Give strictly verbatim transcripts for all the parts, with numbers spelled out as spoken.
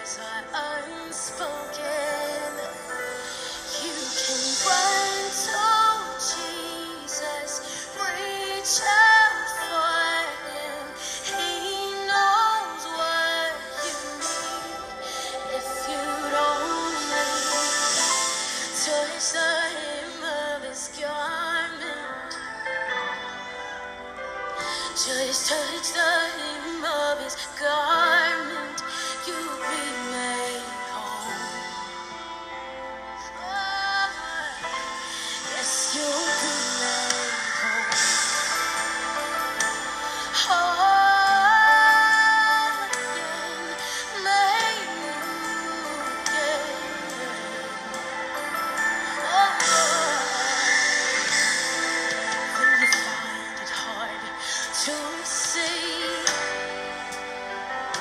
words are unspoken. You can run to Jesus, reach out for him. He knows what you need. If you only touch the hem of his garment, just touch the hem of his garment, you'll be made whole. Oh, yes, you'll be made whole. Whole again, made new again. When you find it hard to see,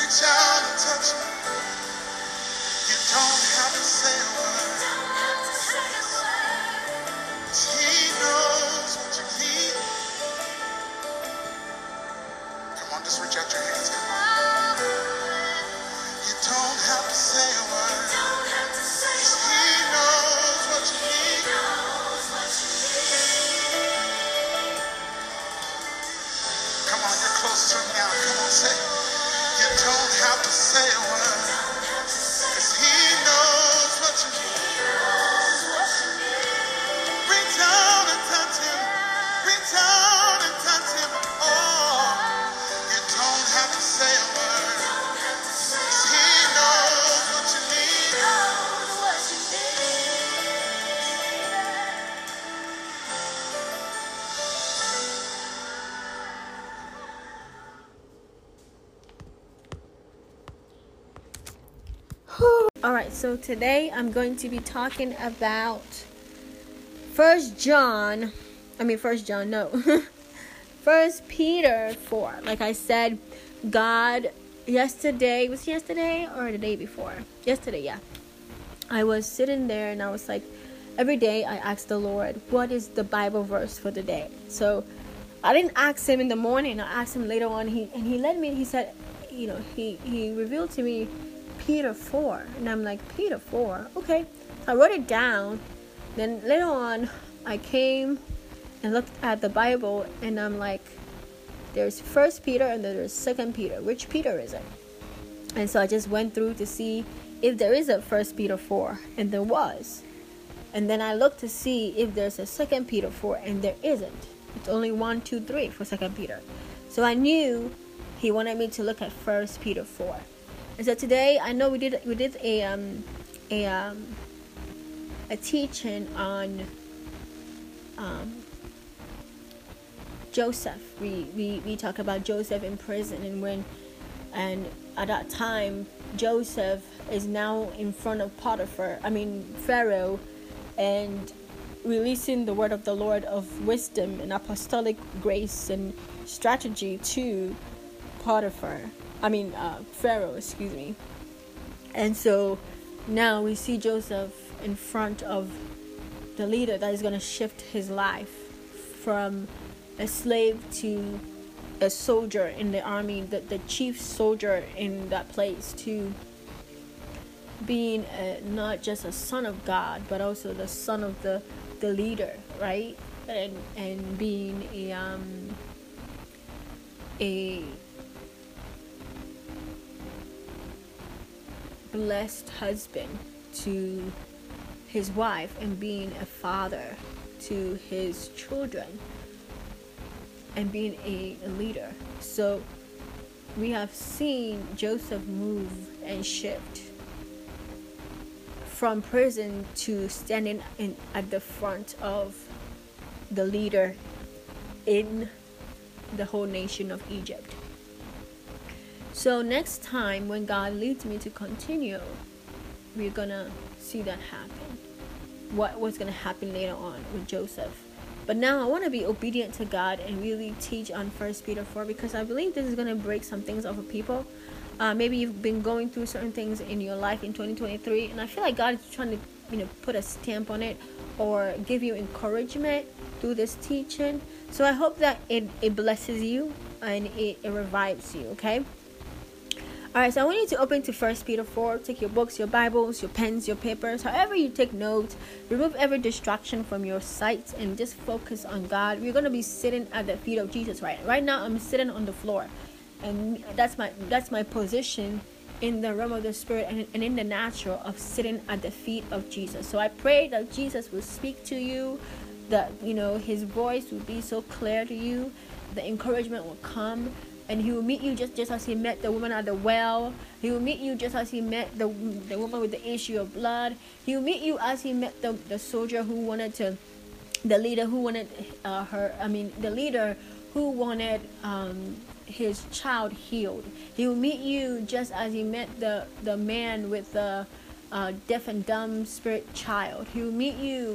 reach out and touch him. You don't have to say a word. He knows what you need. Come on, just reach out your hands. Come on. You don't have to say a word. He knows what you need. Come on, you're close to him now. Come on, say. You don't have to say a word. Because he knows what you need. Reach out and touch him. Reach out and touch him. Oh, you don't have to say a word. Because he knows what you need. Alright, so today I'm going to be talking about First John, I mean First John, no, First Peter four. Like I said, God, yesterday, was it yesterday or the day before? Yesterday, yeah. I was sitting there and I was like, every day I asked the Lord, what is the Bible verse for the day? So I didn't ask him in the morning, I asked him later on, he and he led me, he said, you know, he, he revealed to me Peter four, and I'm like, Peter four, okay. So I wrote it down. Then later on I came and looked at the Bible, and I'm like, there's First Peter and then there's Second Peter. Which Peter is it? And so I just went through to see if there is a First Peter four, and there was. And then I looked to see if there's a Second Peter four, and there isn't. It's only one, two, three for Second Peter. So I knew he wanted me to look at First Peter four. And so today, I know we did we did a um a um a teaching on um Joseph. We we we talk about Joseph in prison, and when and at that time Joseph is now in front of Potiphar, I mean Pharaoh, and releasing the word of the Lord of wisdom and apostolic grace and strategy to Potiphar. I mean, uh, Pharaoh, excuse me. And so now we see Joseph in front of the leader that is going to shift his life from a slave to a soldier in the army, the, the chief soldier in that place, to being a, not just a son of God, but also the son of the, the leader, right? And and being a um a blessed husband to his wife, and being a father to his children, and being a, a leader. So we have seen Joseph move and shift from prison to standing in at the front of the leader in the whole nation of Egypt. So next time when God leads me to continue, we're gonna see that happen. What what's gonna happen later on with Joseph. But now I want to be obedient to God and really teach on First Peter four, because I believe this is gonna break some things off of people. Uh, maybe you've been going through certain things in your life in twenty twenty-three, and I feel like God is trying to, you know, put a stamp on it or give you encouragement through this teaching. So I hope that it, it blesses you and it, it revives you, okay? Alright, so I want you to open to First Peter four. Take your books, your Bibles, your pens, your papers, however you take notes. Remove every distraction from your sight and just focus on God. We're going to be sitting at the feet of Jesus, right? Right now, I'm sitting on the floor. And that's my that's my position in the realm of the spirit and, and in the natural of sitting at the feet of Jesus. So I pray that Jesus will speak to you, that, you know, his voice will be so clear to you, the encouragement will come, and he will meet you just, just as he met the woman at the well. He will meet you just as he met the the woman with the issue of blood. He will meet you as he met the, the soldier who wanted to, the leader who wanted uh, her, I mean, the leader who wanted um, his child healed. He will meet you just as he met the, the man with the uh, deaf and dumb spirit child. He will meet you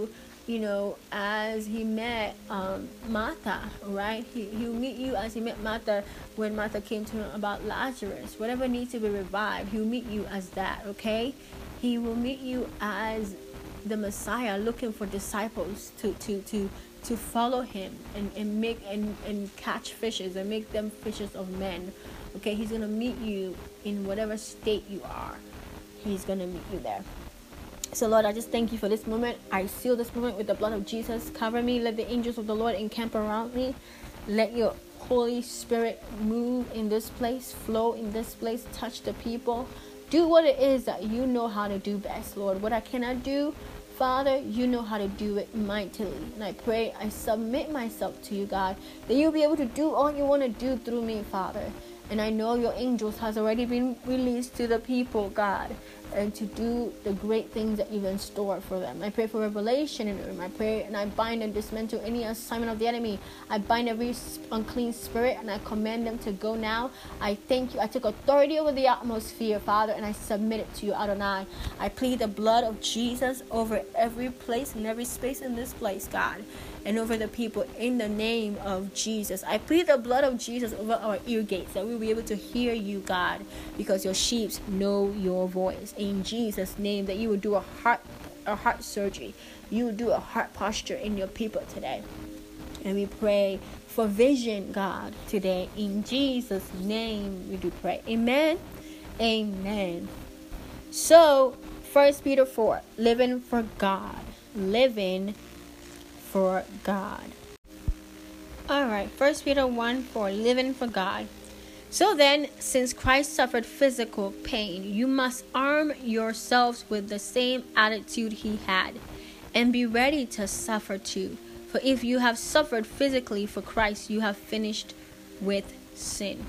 you know, as he met um, Martha, right? He, he'll meet you as he met Martha when Martha came to him about Lazarus. Whatever needs to be revived, he'll meet you as that, okay? He will meet you as the Messiah, looking for disciples to to to to follow him and, and make and, and catch fishes and make them fishers of men. Okay, he's gonna meet you in whatever state you are. He's gonna meet you there. So Lord, I just thank you for this moment. I seal this moment with the blood of Jesus. Cover me. Let the angels of the Lord encamp around me. Let your Holy Spirit move in this place, flow in this place, touch the people. Do what it is that you know how to do best, Lord. What I cannot do, Father, you know how to do it mightily. And I pray, I submit myself to you, God, that you'll be able to do all you want to do through me, Father. And I know your angels has already been released to the people, God, and to do the great things that you've in store for them. I pray for revelation in the room. I pray and I bind and dismantle any assignment of the enemy. I bind every unclean spirit and I command them to go now. I thank you. I took authority over the atmosphere, Father, and I submit it to you, Adonai. I plead the blood of Jesus over every place and every space in this place, God, and over the people in the name of Jesus. I plead the blood of Jesus over our ear gates, that we'll be able to hear you, God, because your sheep know your voice. In Jesus' name, that you will do a heart a heart surgery. You will do a heart posture in your people today. And we pray for vision, God, today. In Jesus' name we do pray. Amen. Amen. So, First Peter four, living for God. Living for God. Alright, First Peter one four, living for God. So then, since Christ suffered physical pain, you must arm yourselves with the same attitude he had, and be ready to suffer too. For if you have suffered physically for Christ, you have finished with sin.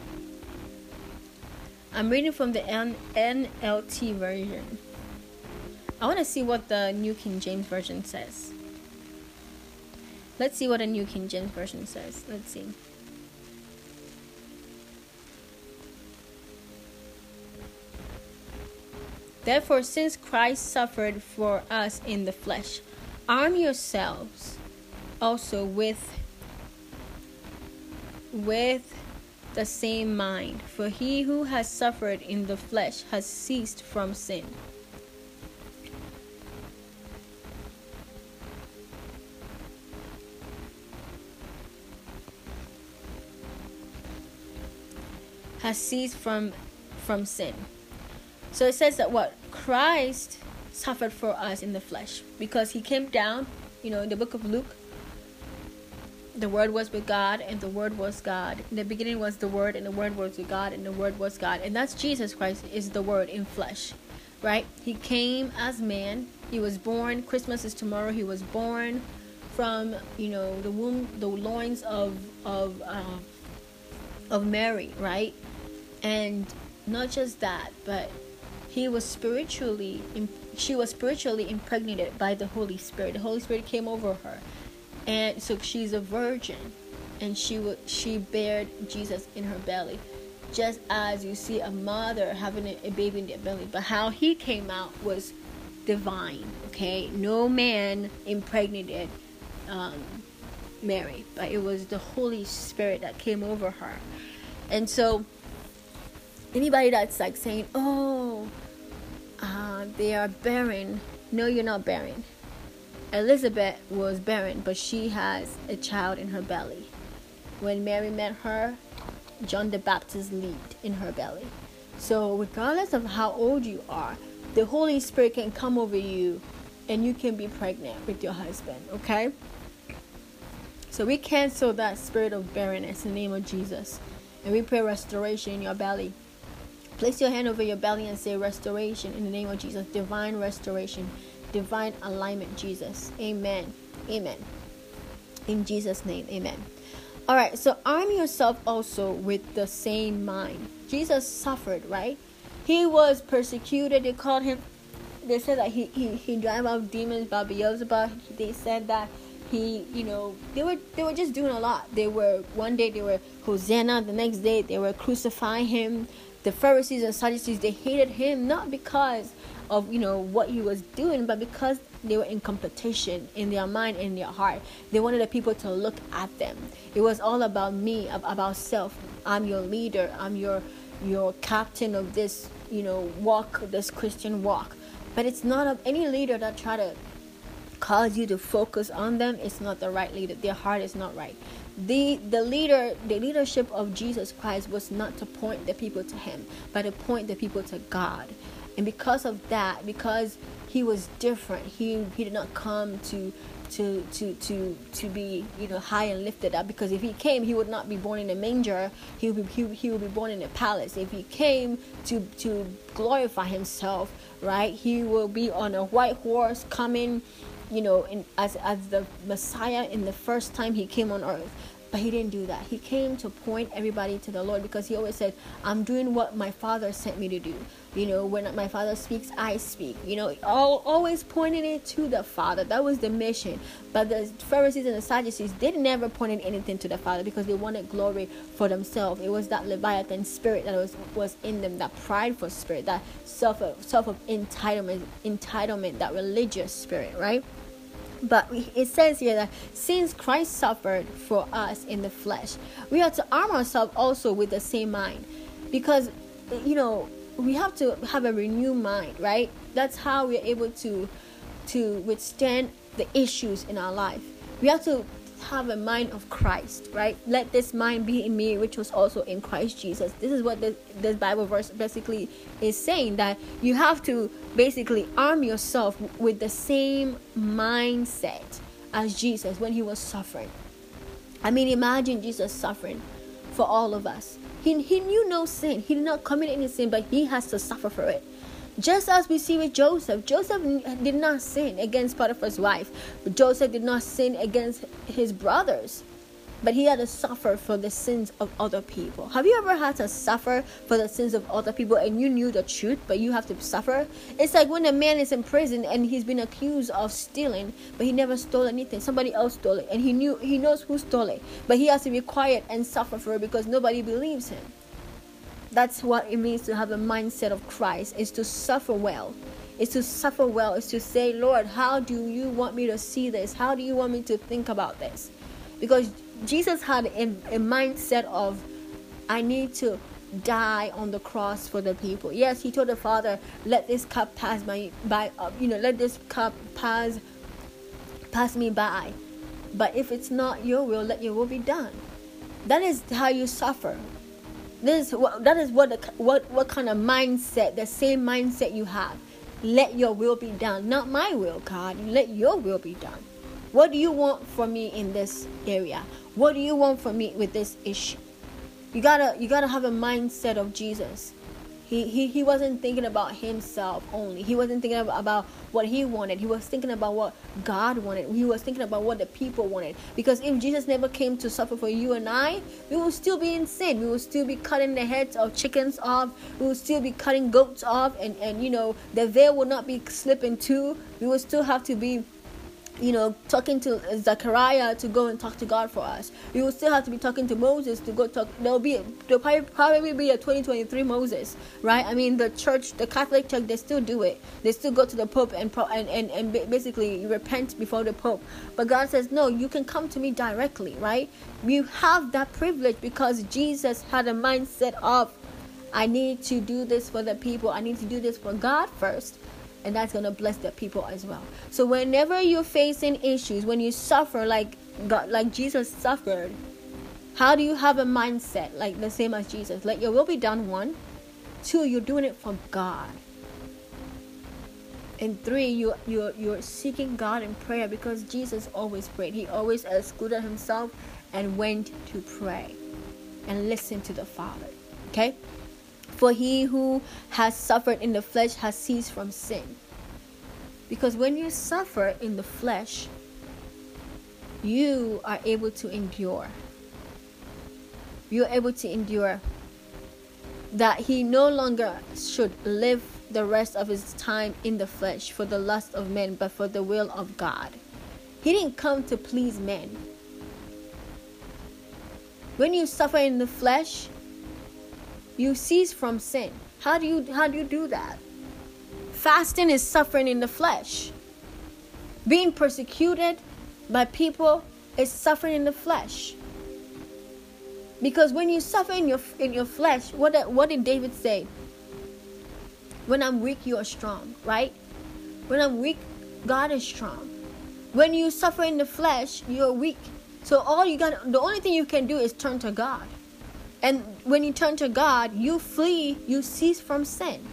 I'm reading from the N L T version. I want to see what the New King James Version says. Let's see what the New King James Version says. Let's see. Therefore, since Christ suffered for us in the flesh, arm yourselves also with, with the same mind. For he who has suffered in the flesh has ceased from sin, has ceased from from sin. So it says that what? Christ suffered for us in the flesh because he came down, you know, in the book of Luke. The Word was with God and the Word was God. In the beginning was the Word and the Word was with God and the Word was God. And that's Jesus Christ is the Word in flesh, right? He came as man. He was born. Christmas is tomorrow. He was born from, you know, the womb, the loins of, of, uh, of Mary, right? And not just that, but he was spiritually, she was spiritually impregnated by the Holy Spirit. The Holy Spirit came over her, and so she's a virgin, and she would she bared Jesus in her belly, just as you see a mother having a, a baby in their belly. But how he came out was divine. Okay, no man impregnated um, Mary, but it was the Holy Spirit that came over her, and so. Anybody that's like saying, oh, uh, they are barren. No, you're not barren. Elizabeth was barren, but she has a child in her belly. When Mary met her, John the Baptist leaped in her belly. So regardless of how old you are, the Holy Spirit can come over you and you can be pregnant with your husband, okay? So we cancel that spirit of barrenness in the name of Jesus. And we pray restoration in your belly. Place your hand over your belly and say restoration in the name of Jesus. Divine restoration. Divine alignment, Jesus. Amen. Amen. In Jesus' name, amen. All right, so arm yourself also with the same mind. Jesus suffered, right? He was persecuted. They called him, they said that he, he, he drove out demons by Beelzebub. They said that he, you know, they were they were just doing a lot. They were, one day they were Hosanna. The next day they were crucifying him. The Pharisees and Sadducees, they hated him not because of, you know, what he was doing, but because They were in competition in their mind, in their heart. They wanted the people to look at them. It was all about me, about self. I'm your leader. I'm your your captain of this, you know, walk, this Christian walk. But it's not of any leader that try to cause you to focus on them. It's not the right leader. Their heart is not right. The the leader, the leadership of Jesus Christ was not to point the people to him, but to point the people to God. And because of that, because he was different, he he did not come to to to to to be, you know, high and lifted up. Because if he came, he would not be born in a manger. He would be he, he would be born in a palace. If he came to to glorify himself, right, he will be on a white horse coming, you know, in, as as the Messiah in the first time he came on earth. But he didn't do that. He came to point everybody to the Lord, because he always said, I'm doing what my Father sent me to do. You know, when my Father speaks, I speak. You know, all, always pointing it to the Father. That was the mission. But the Pharisees and the Sadducees, they never pointed anything to the Father, because they wanted glory for themselves. It was that Leviathan spirit that was, was in them, that prideful spirit, that self self of entitlement, entitlement, that religious spirit, right? But it says here that since Christ suffered for us in the flesh, we have to arm ourselves also with the same mind. Because, you know, we have to have a renewed mind, right? That's how we're able to to withstand the issues in our life. We have to have a mind of Christ, right? Let this mind be in me, which was also in Christ Jesus. This is what this, this Bible verse basically is saying, that you have to basically arm yourself with the same mindset as Jesus when he was suffering. I mean, imagine Jesus suffering for all of us. He, he knew no sin. He did not commit any sin, but he has to suffer for it. Just as we see with Joseph. Joseph did not sin against Potiphar's wife. But Joseph did not sin against his brothers. But he had to suffer for the sins of other people. Have you ever had to suffer for the sins of other people and you knew the truth, but you have to suffer? It's like when a man is in prison and he's been accused of stealing, but he never stole anything. Somebody else stole it, and he knew he knows who stole it. But he has to be quiet and suffer for it because nobody believes him. That's what it means to have a mindset of Christ, is to suffer well. It's to suffer well. It's to say, Lord, how do you want me to see this? How do you want me to think about this? Because Jesus had a, a mindset of, I need to die on the cross for the people. Yes, he told the Father, let this cup pass by, by uh, you know, let this cup pass, pass me by. But if it's not your will, let your will be done. That is how you suffer. This is what, that is what the, what what kind of mindset, the same mindset you have. Let your will be done, not my will, God. Let your will be done. What do you want from me in this area? What do you want from me with this issue? You gotta you gotta have a mindset of Jesus. He he he wasn't thinking about himself only. He wasn't thinking about, about what he wanted. He was thinking about what God wanted. He was thinking about what the people wanted. Because if Jesus never came to suffer for you and I, we will still be in sin. We will still be cutting the heads of chickens off. We will still be cutting goats off. And, and you know, the veil will not be slipping too. We will still have to be, you know, talking to Zechariah to go and talk to God for us. We will still have to be talking to Moses to go talk. There'll be, there'll probably, probably be a twenty twenty-three Moses, right? I mean, the church, the Catholic Church, they still do it. They still go to the Pope and and and, and basically repent before the Pope. But God says, no, you can come to me directly, right? You have that privilege because Jesus had a mindset of, I need to do this for the people. I need to do this for God first. And that's going to bless the people as well. So whenever you're facing issues, when you suffer like God, like Jesus suffered, how do you have a mindset like the same as Jesus? Let your will be done, one. Two, you're doing it for God. And three, you, you're, you're seeking God in prayer because Jesus always prayed. He always excluded himself and went to pray and listen to the Father. Okay? For he who has suffered in the flesh has ceased from sin. Because when you suffer in the flesh, you are able to endure. You're able to endure that he no longer should live the rest of his time in the flesh for the lust of men, but for the will of God. He didn't come to please men. When you suffer in the flesh, you cease from sin. How do you how do you do that? Fasting is suffering in the flesh. Being persecuted by people is suffering in the flesh. Because when you suffer in your in your flesh, what did, what did David say? When I'm weak, you are strong, right? When I'm weak, God is strong. When you suffer in the flesh, you're weak. So all you got, the only thing you can do is turn to God. And when you turn to God, you flee, you cease from sin.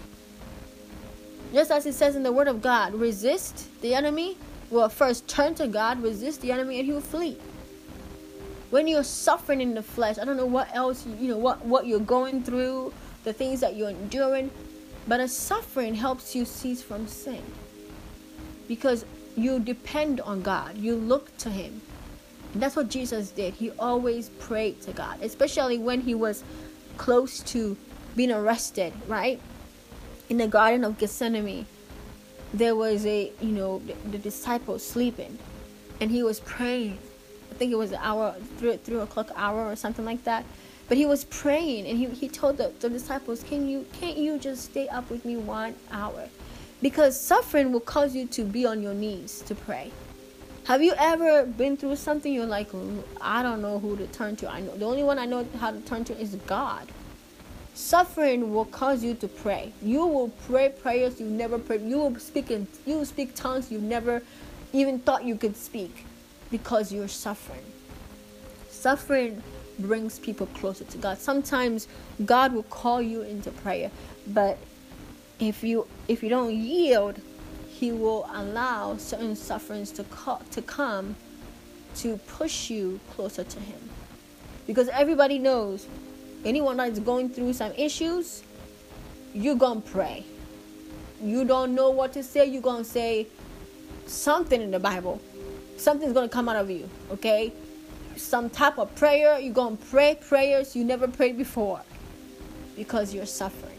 Just as it says in the Word of God, resist the enemy. Well, first turn to God, resist the enemy, and he will flee. When you're suffering in the flesh, I don't know what else, you know, what, what you're going through, the things that you're enduring, but a suffering helps you cease from sin. Because you depend on God. You look to him. And that's what Jesus did. He always prayed to God, especially when he was close to being arrested, right? In the Garden of Gethsemane, there was a, you know, the, the disciples sleeping, and he was praying. I think it was an hour, three, three o'clock hour or something like that. But he was praying, and he, he told the, the disciples, can you, can't you just stay up with me one hour? Because suffering will cause you to be on your knees to pray. Have you ever been through something you're like, I don't know who to turn to. I know the only one I know how to turn to is God. Suffering will cause you to pray. You will pray prayers you never prayed. You will speak in, you will speak tongues you never even thought you could speak, because you're suffering. Suffering brings people closer to God. Sometimes God will call you into prayer, but if you if you don't yield, he will allow certain sufferings to co- to come to push you closer to him. Because everybody knows, anyone that's going through some issues, you're going to pray. You don't know what to say, you're going to say something in the Bible. Something's going to come out of you, okay? Some type of prayer. You're going to pray prayers you never prayed before, because you're suffering.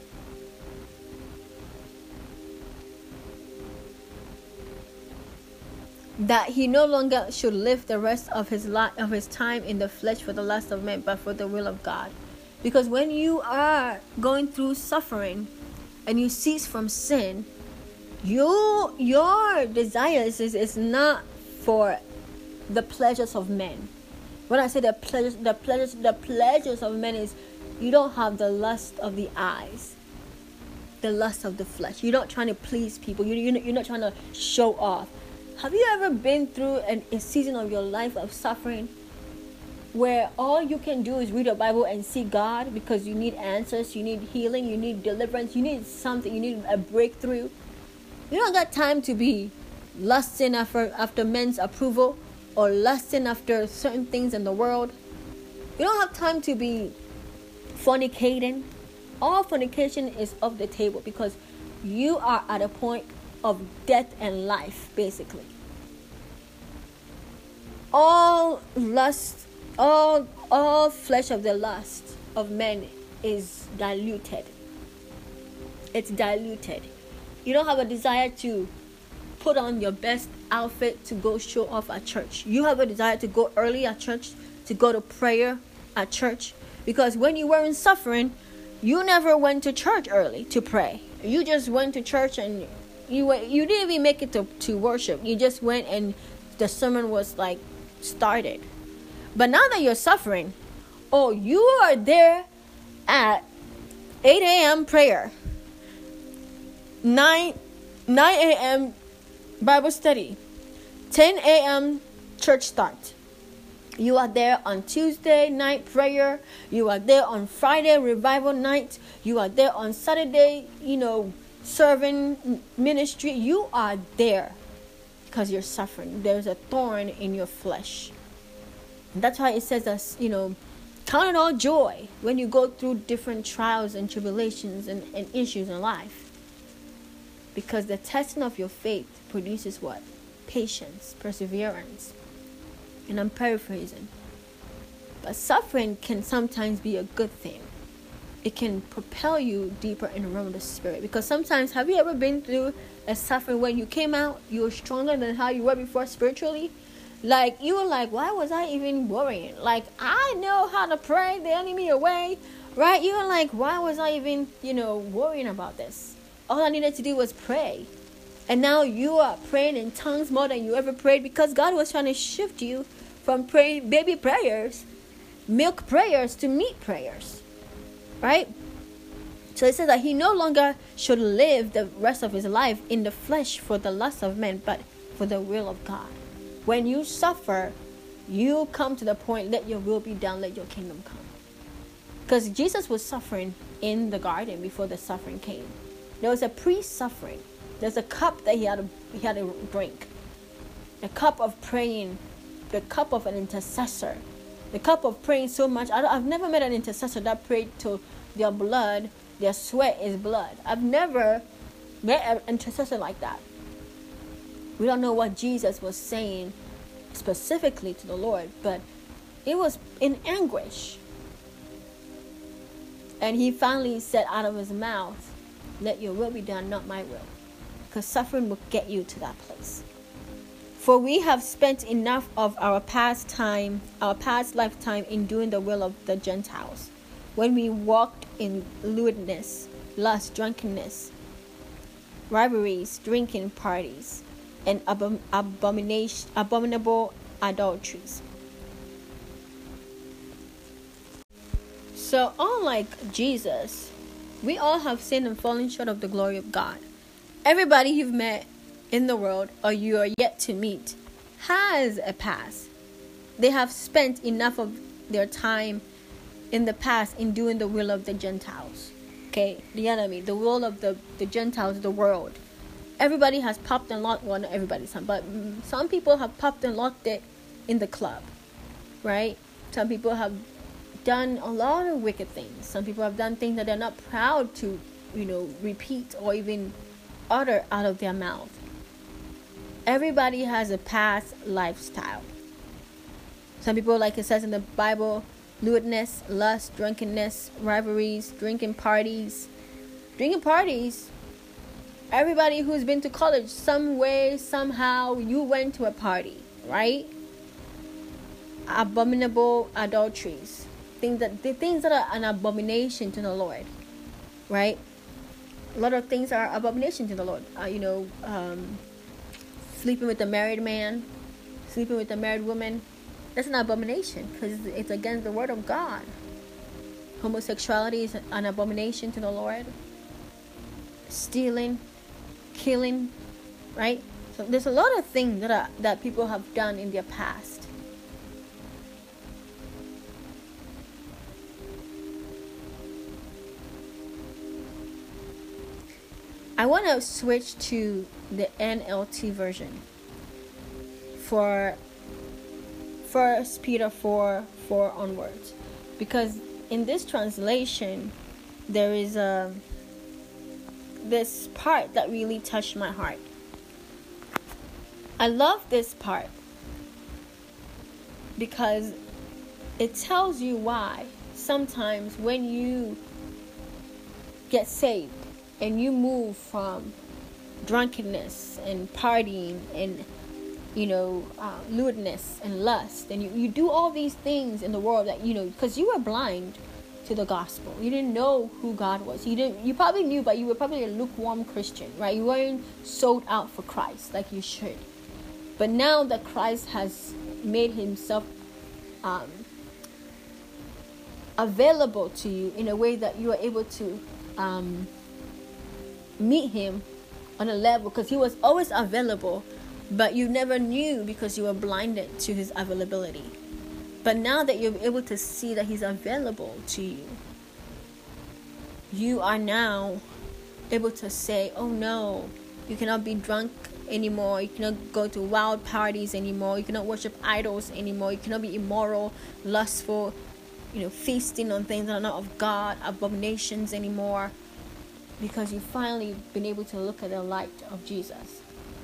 That he no longer should live the rest of his life, of his time in the flesh for the lust of men, but for the will of God. Because when you are going through suffering and you cease from sin, you your desires is, is not for the pleasures of men. When I say the pleasures, the pleasures, the pleasures of men is, you don't have the lust of the eyes, the lust of the flesh. You're not trying to please people. You you're, you're not trying to show off. Have you ever been through an, a season of your life of suffering where all you can do is read the Bible and see God because you need answers, you need healing, you need deliverance, you need something, you need a breakthrough? You don't got time to be lusting after, after men's approval or lusting after certain things in the world. You don't have time to be fornicating. All fornication is off the table because you are at a point of death and life, basically. All lust, all all flesh of the lust of men is diluted. It's diluted. You don't have a desire to put on your best outfit to go show off at church. You have a desire to go early at church, to go to prayer at church, because when you were in suffering, you never went to church early to pray. You just went to church and You you didn't even make it to, to worship. You just went and the sermon was like started. But now that you're suffering, oh, you are there at eight a.m. prayer, nine a.m. Bible study, ten a.m. church start. You are there on Tuesday night prayer. You are there on Friday revival night. You are there on Saturday, you know, serving ministry. You are there because you're suffering. There's a thorn in your flesh. And that's why it says us, you know, count it all joy when you go through different trials and tribulations and, and issues in life. Because the testing of your faith produces what? Patience, perseverance. And I'm paraphrasing. But suffering can sometimes be a good thing. It can propel you deeper in the realm of the spirit. Because sometimes, have you ever been through a suffering when you came out, you were stronger than how you were before spiritually? Like, you were like, why was I even worrying? Like, I know how to pray the enemy away, right? You were like, why was I even, you know, worrying about this? All I needed to do was pray. And now you are praying in tongues more than you ever prayed, because God was trying to shift you from praying baby prayers, milk prayers, to meat prayers. Right? So it says that he no longer should live the rest of his life in the flesh for the lust of men, but for the will of God. When you suffer, you come to the point, let your will be done, let your kingdom come. Because Jesus was suffering in the garden before the suffering came. There was a pre-suffering. There's a cup that he had to, he had to drink. The cup of praying, the cup of an intercessor. The cup of praying so much. I I've never met an intercessor that prayed till their blood, their sweat is blood. I've never met an intercessor like that. We don't know what Jesus was saying specifically to the Lord, but it was in anguish. And he finally said out of his mouth, let your will be done, not my will. Because suffering will get you to that place. For we have spent enough of our past time, our past lifetime in doing the will of the Gentiles, when we walked in lewdness, lust, drunkenness, rivalries, drinking parties, and abom- abomination, abominable adulteries. So, unlike Jesus, we all have sinned and fallen short of the glory of God. Everybody you've met in the world, or you are yet to meet, has a past. They have spent enough of their time in the past in doing the will of the Gentiles. Okay, the enemy, the will of the, the Gentiles, the world. Everybody has popped and locked, well, not everybody, some, but some people have popped and locked it in the club, right? Some people have done a lot of wicked things. Some people have done things that they're not proud to, you know, repeat or even utter out of their mouth. Everybody has a past lifestyle. Some people, like it says in the Bible, lewdness, lust, drunkenness, rivalries, drinking parties. Drinking parties. Everybody who's been to college, some way, somehow, you went to a party, right? Abominable adulteries. Things that the things that are an abomination to the Lord, right? A lot of things are abomination to the Lord. Uh, you know, um, sleeping with a married man, sleeping with a married woman, that's an abomination because it's against the word of God. Homosexuality is an abomination to the Lord. Stealing, killing, right? So there's a lot of things that are, that people have done in their past. I want to switch to the N L T version for First Peter four four onwards, because in this translation there is a this part that really touched my heart. I love this part because it tells you why sometimes when you get saved and you move from drunkenness and partying and, you know, uh, lewdness and lust, and you, you do all these things in the world that, you know, because you were blind to the gospel. You didn't know who God was. You didn't. You probably knew, but you were probably a lukewarm Christian, right? You weren't sold out for Christ like you should. But now that Christ has made himself um, available to you in a way that you are able to um, meet him on a level, because he was always available, but you never knew because you were blinded to his availability. But now that you're able to see that he's available to you, you are now able to say, oh no, you cannot be drunk anymore, you cannot go to wild parties anymore, you cannot worship idols anymore, you cannot be immoral, lustful, you know, feasting on things that are not of God, abominations anymore, because you've finally been able to look at the light of Jesus.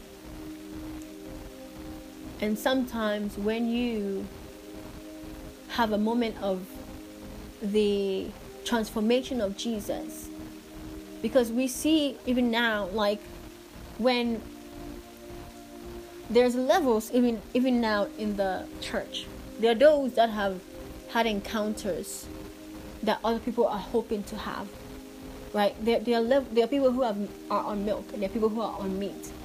And sometimes when you have a moment of the transformation of Jesus, because we see even now, like when there's levels even even now in the church, there are those that have had encounters that other people are hoping to have, right? There, there, are, lev- there are people who have, are on milk, and there are people who are on meat.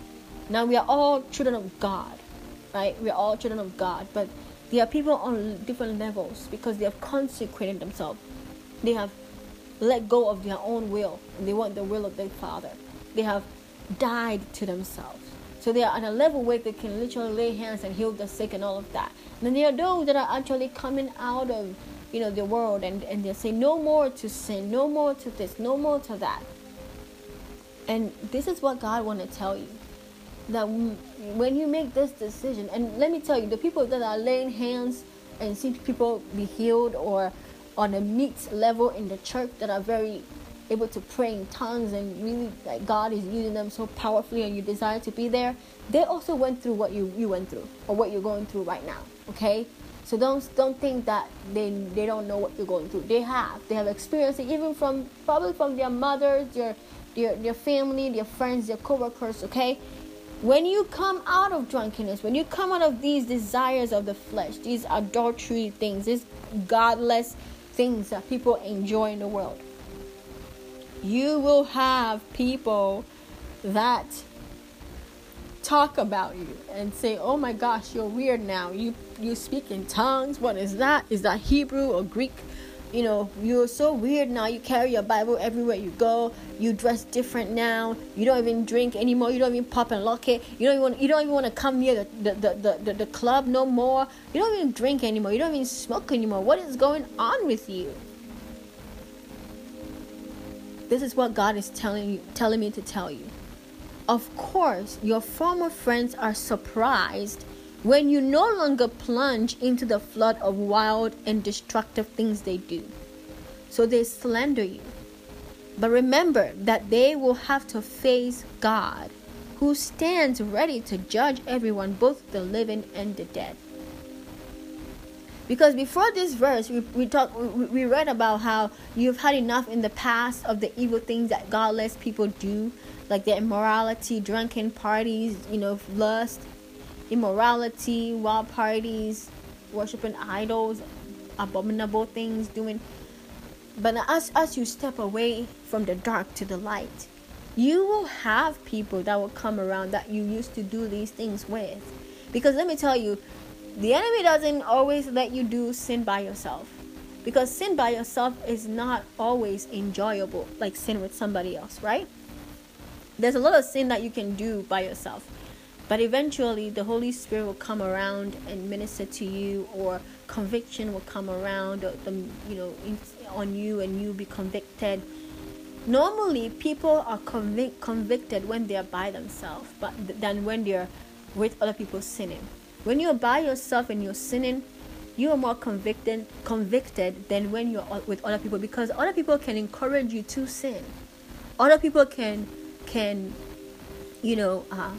Now we are all children of God, right? We are all children of God, but there are people on different levels because they have consecrated themselves. They have let go of their own will, and they want the will of their Father. They have died to themselves. So they are at a level where they can literally lay hands and heal the sick and all of that. And then there are those that are actually coming out of, you know, the world, and, and they say no more to sin, no more to this, no more to that. And this is what God wants to tell you. That when you make this decision, and let me tell you, the people that are laying hands and see people be healed, or on a meat level in the church that are very able to pray in tongues and really like God is using them so powerfully, and you desire to be there, they also went through what you, you went through, or what you're going through right now. Okay? So don't don't think that they they don't know what you're going through. They have. They have experienced it, even from probably from their mothers, their their their family, their friends, their co-workers, okay? When you come out of drunkenness, when you come out of these desires of the flesh, these adultery things, these godless things that people enjoy in the world, you will have people that talk about you and say, oh my gosh, you're weird now. You you speak in tongues. What is that? Is that Hebrew or Greek? You know, you're so weird now. You carry your Bible everywhere you go. You dress different now. You don't even drink anymore. You don't even pop and lock it. You don't even you don't even want to come near the the, the, the, the club no more. You don't even drink anymore. You don't even smoke anymore. What is going on with you? This is what God is telling you, telling me to tell you. Of course, your former friends are surprised when you no longer plunge into the flood of wild and destructive things they do. So they slander you. But remember that they will have to face God, who stands ready to judge everyone, both the living and the dead. Because before this verse, we we talk, we, we read about how you've had enough in the past of the evil things that godless people do, like their immorality, drunken parties, you know, lust, immorality, wild parties, worshiping idols, abominable things, doing. But as as you step away from the dark to the light, you will have people that will come around that you used to do these things with. Because let me tell you, the enemy doesn't always let you do sin by yourself. Because sin by yourself is not always enjoyable, like sin with somebody else, right? There's a lot of sin that you can do by yourself. But eventually, the Holy Spirit will come around and minister to you, or conviction will come around, or the, you know, on you, and you be convicted. Normally, people are convic- convicted when they are by themselves, but th- than when they're with other people sinning. When you're by yourself and you're sinning, you are more convicted convicted than when you're with other people, because other people can encourage you to sin. Other people can can, you know, uh,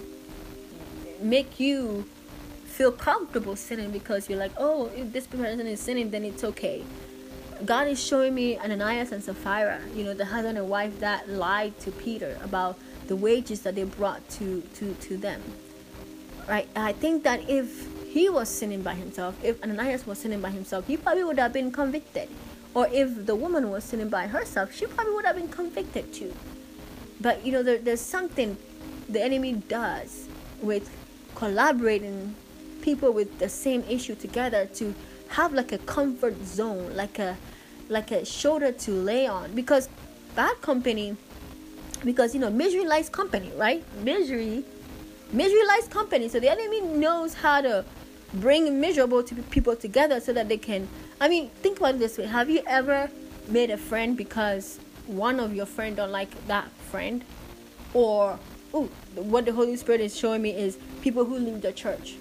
make you feel comfortable sinning, because you're like, oh, if this person is sinning, then it's okay. God is showing me Ananias and Sapphira, you know, the husband and wife that lied to Peter about the wages that they brought to to to them. Right? I think that if he was sinning by himself, if Ananias was sinning by himself, he probably would have been convicted. Or if the woman was sinning by herself, she probably would have been convicted too. But, you know, there, there's something the enemy does with collaborating people with the same issue together to have like a comfort zone, like a like a shoulder to lay on. Because bad company, because, you know, misery likes company, right? Misery Misery likes company. So the enemy knows how to bring miserable to people together so that they can, I mean, think about it this way. Have you ever made a friend because one of your friends don't like that friend? Or, oh, what the Holy Spirit is showing me is people who leave the church.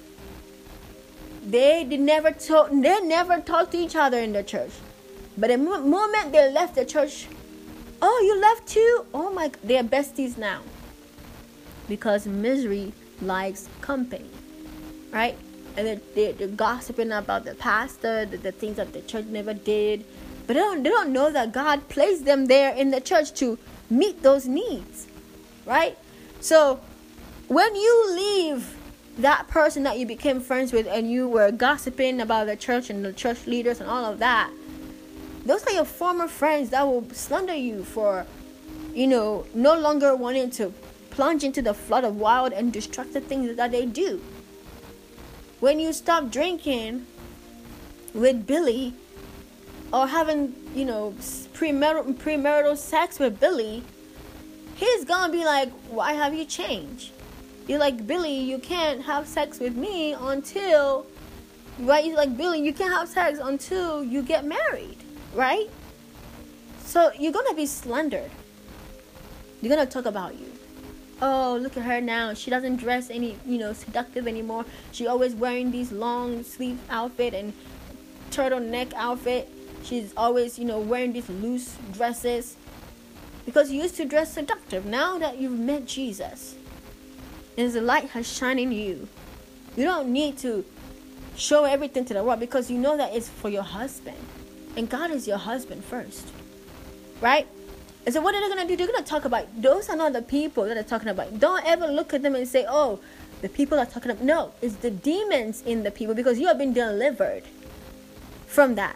They, they never talk, they never talk to each other in the church. But the moment they left the church, oh, you left too? Oh my, they're besties now. Because misery likes company, right? And they're, they're, they're gossiping about the pastor, the, the things that the church never did. But they don't, they don't know that God placed them there in the church to meet those needs, right? So when you leave that person that you became friends with and you were gossiping about the church and the church leaders and all of that, those are your former friends that will slander you for, you know, no longer wanting to plunge into the flood of wild and destructive things that they do. When you stop drinking with Billy, or having, you know, premarital, premarital sex with Billy, he's gonna be like, why have you changed? You're like, Billy, you can't have sex with me until, right? You're like, Billy, you can't have sex until you get married, right? So you're gonna be slandered. They're gonna talk about you. Oh, look at her now. She doesn't dress any, you know, seductive anymore. She always wearing these long sleeve outfit and turtleneck outfit. She's always, you know, wearing these loose dresses. Because you used to dress seductive. Now that you've met Jesus, and the light has shined in you, you don't need to show everything to the world, because you know that it's for your husband. And God is your husband first. Right? And so what are they going to do? They're going to talk about, those are not the people that are talking about. Don't ever look at them and say, oh, the people are talking about. No, it's the demons in the people, because you have been delivered from that.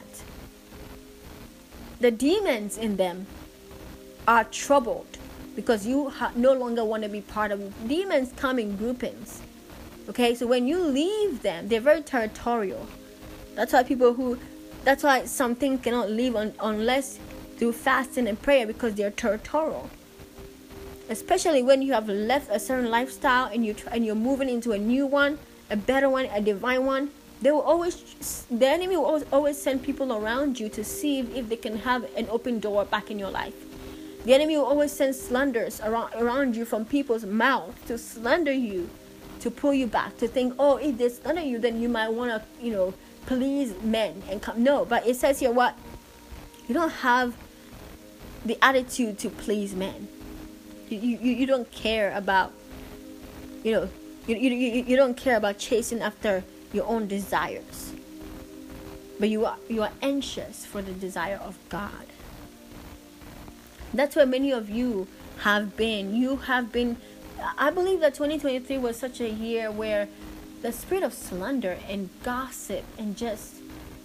The demons in them are troubled because you ha- no longer want to be part of them. Demons come in groupings. Okay, so when you leave them, they're very territorial. That's why people who, that's why some things cannot leave on, unless through fasting and prayer, because they're territorial. Especially when you have left a certain lifestyle and you try, and you're moving into a new one, a better one, a divine one. They will always, the enemy will always, always send people around you to see if, if they can have an open door back in your life. The enemy will always send slanders around around you from people's mouth to slander you, to pull you back, to think, oh, if they slander you, then you might want to, you know, please men and come. No, but it says here what? You don't have the attitude to please men. You you, you don't care about, you know, you, you, you, you don't care about chasing after your own desires. But you are you are anxious for the desire of God. That's where many of you have been. You have been, I believe that twenty twenty-three was such a year where the spirit of slander and gossip and just,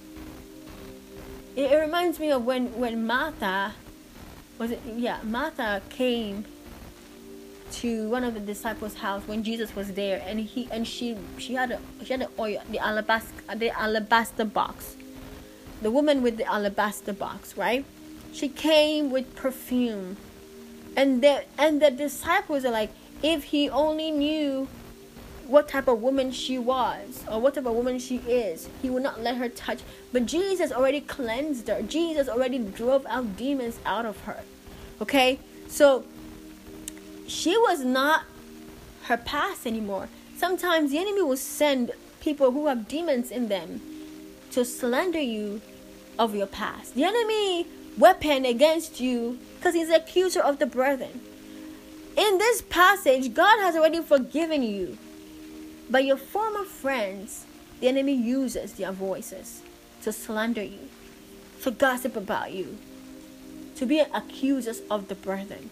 it, it reminds me of when, when Martha, was it, yeah, Martha came to one of the disciples' house when Jesus was there, and he and she she had a she had the oil, the alabaster the alabaster box. The woman with the alabaster box, right? She came with perfume, and the and the disciples are like, if he only knew what type of woman she was or what type of woman she is, he would not let her touch. But Jesus already cleansed her. Jesus already drove out demons out of her. Okay, so she was not her past anymore. Sometimes the enemy will send people who have demons in them to slander you of your past. The enemy weapon against you, because he's the accuser of the brethren. In this passage, God has already forgiven you. But your former friends, the enemy uses their voices to slander you, to gossip about you, to be accusers of the brethren.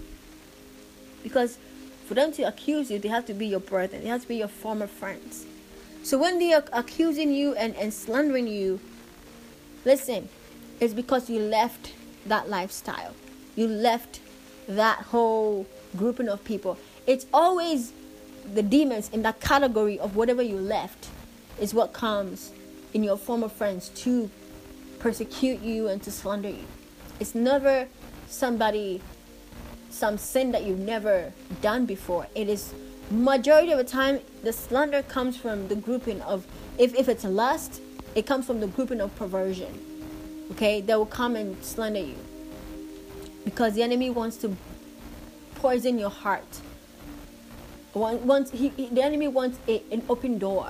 Because for them to accuse you, they have to be your brethren. They have to be your former friends. So when they are accusing you and, and slandering you, listen, it's because you left that lifestyle. You left that whole grouping of people. It's always the demons in that category of whatever you left is what comes in your former friends to persecute you and to slander you. It's never somebody, some sin that you've never done before. It is majority of the time the slander comes from the grouping of, if, if it's lust, it comes from the grouping of perversion. Okay, they will come and slander you because the enemy wants to poison your heart. Once he, he, the enemy wants a, an open door.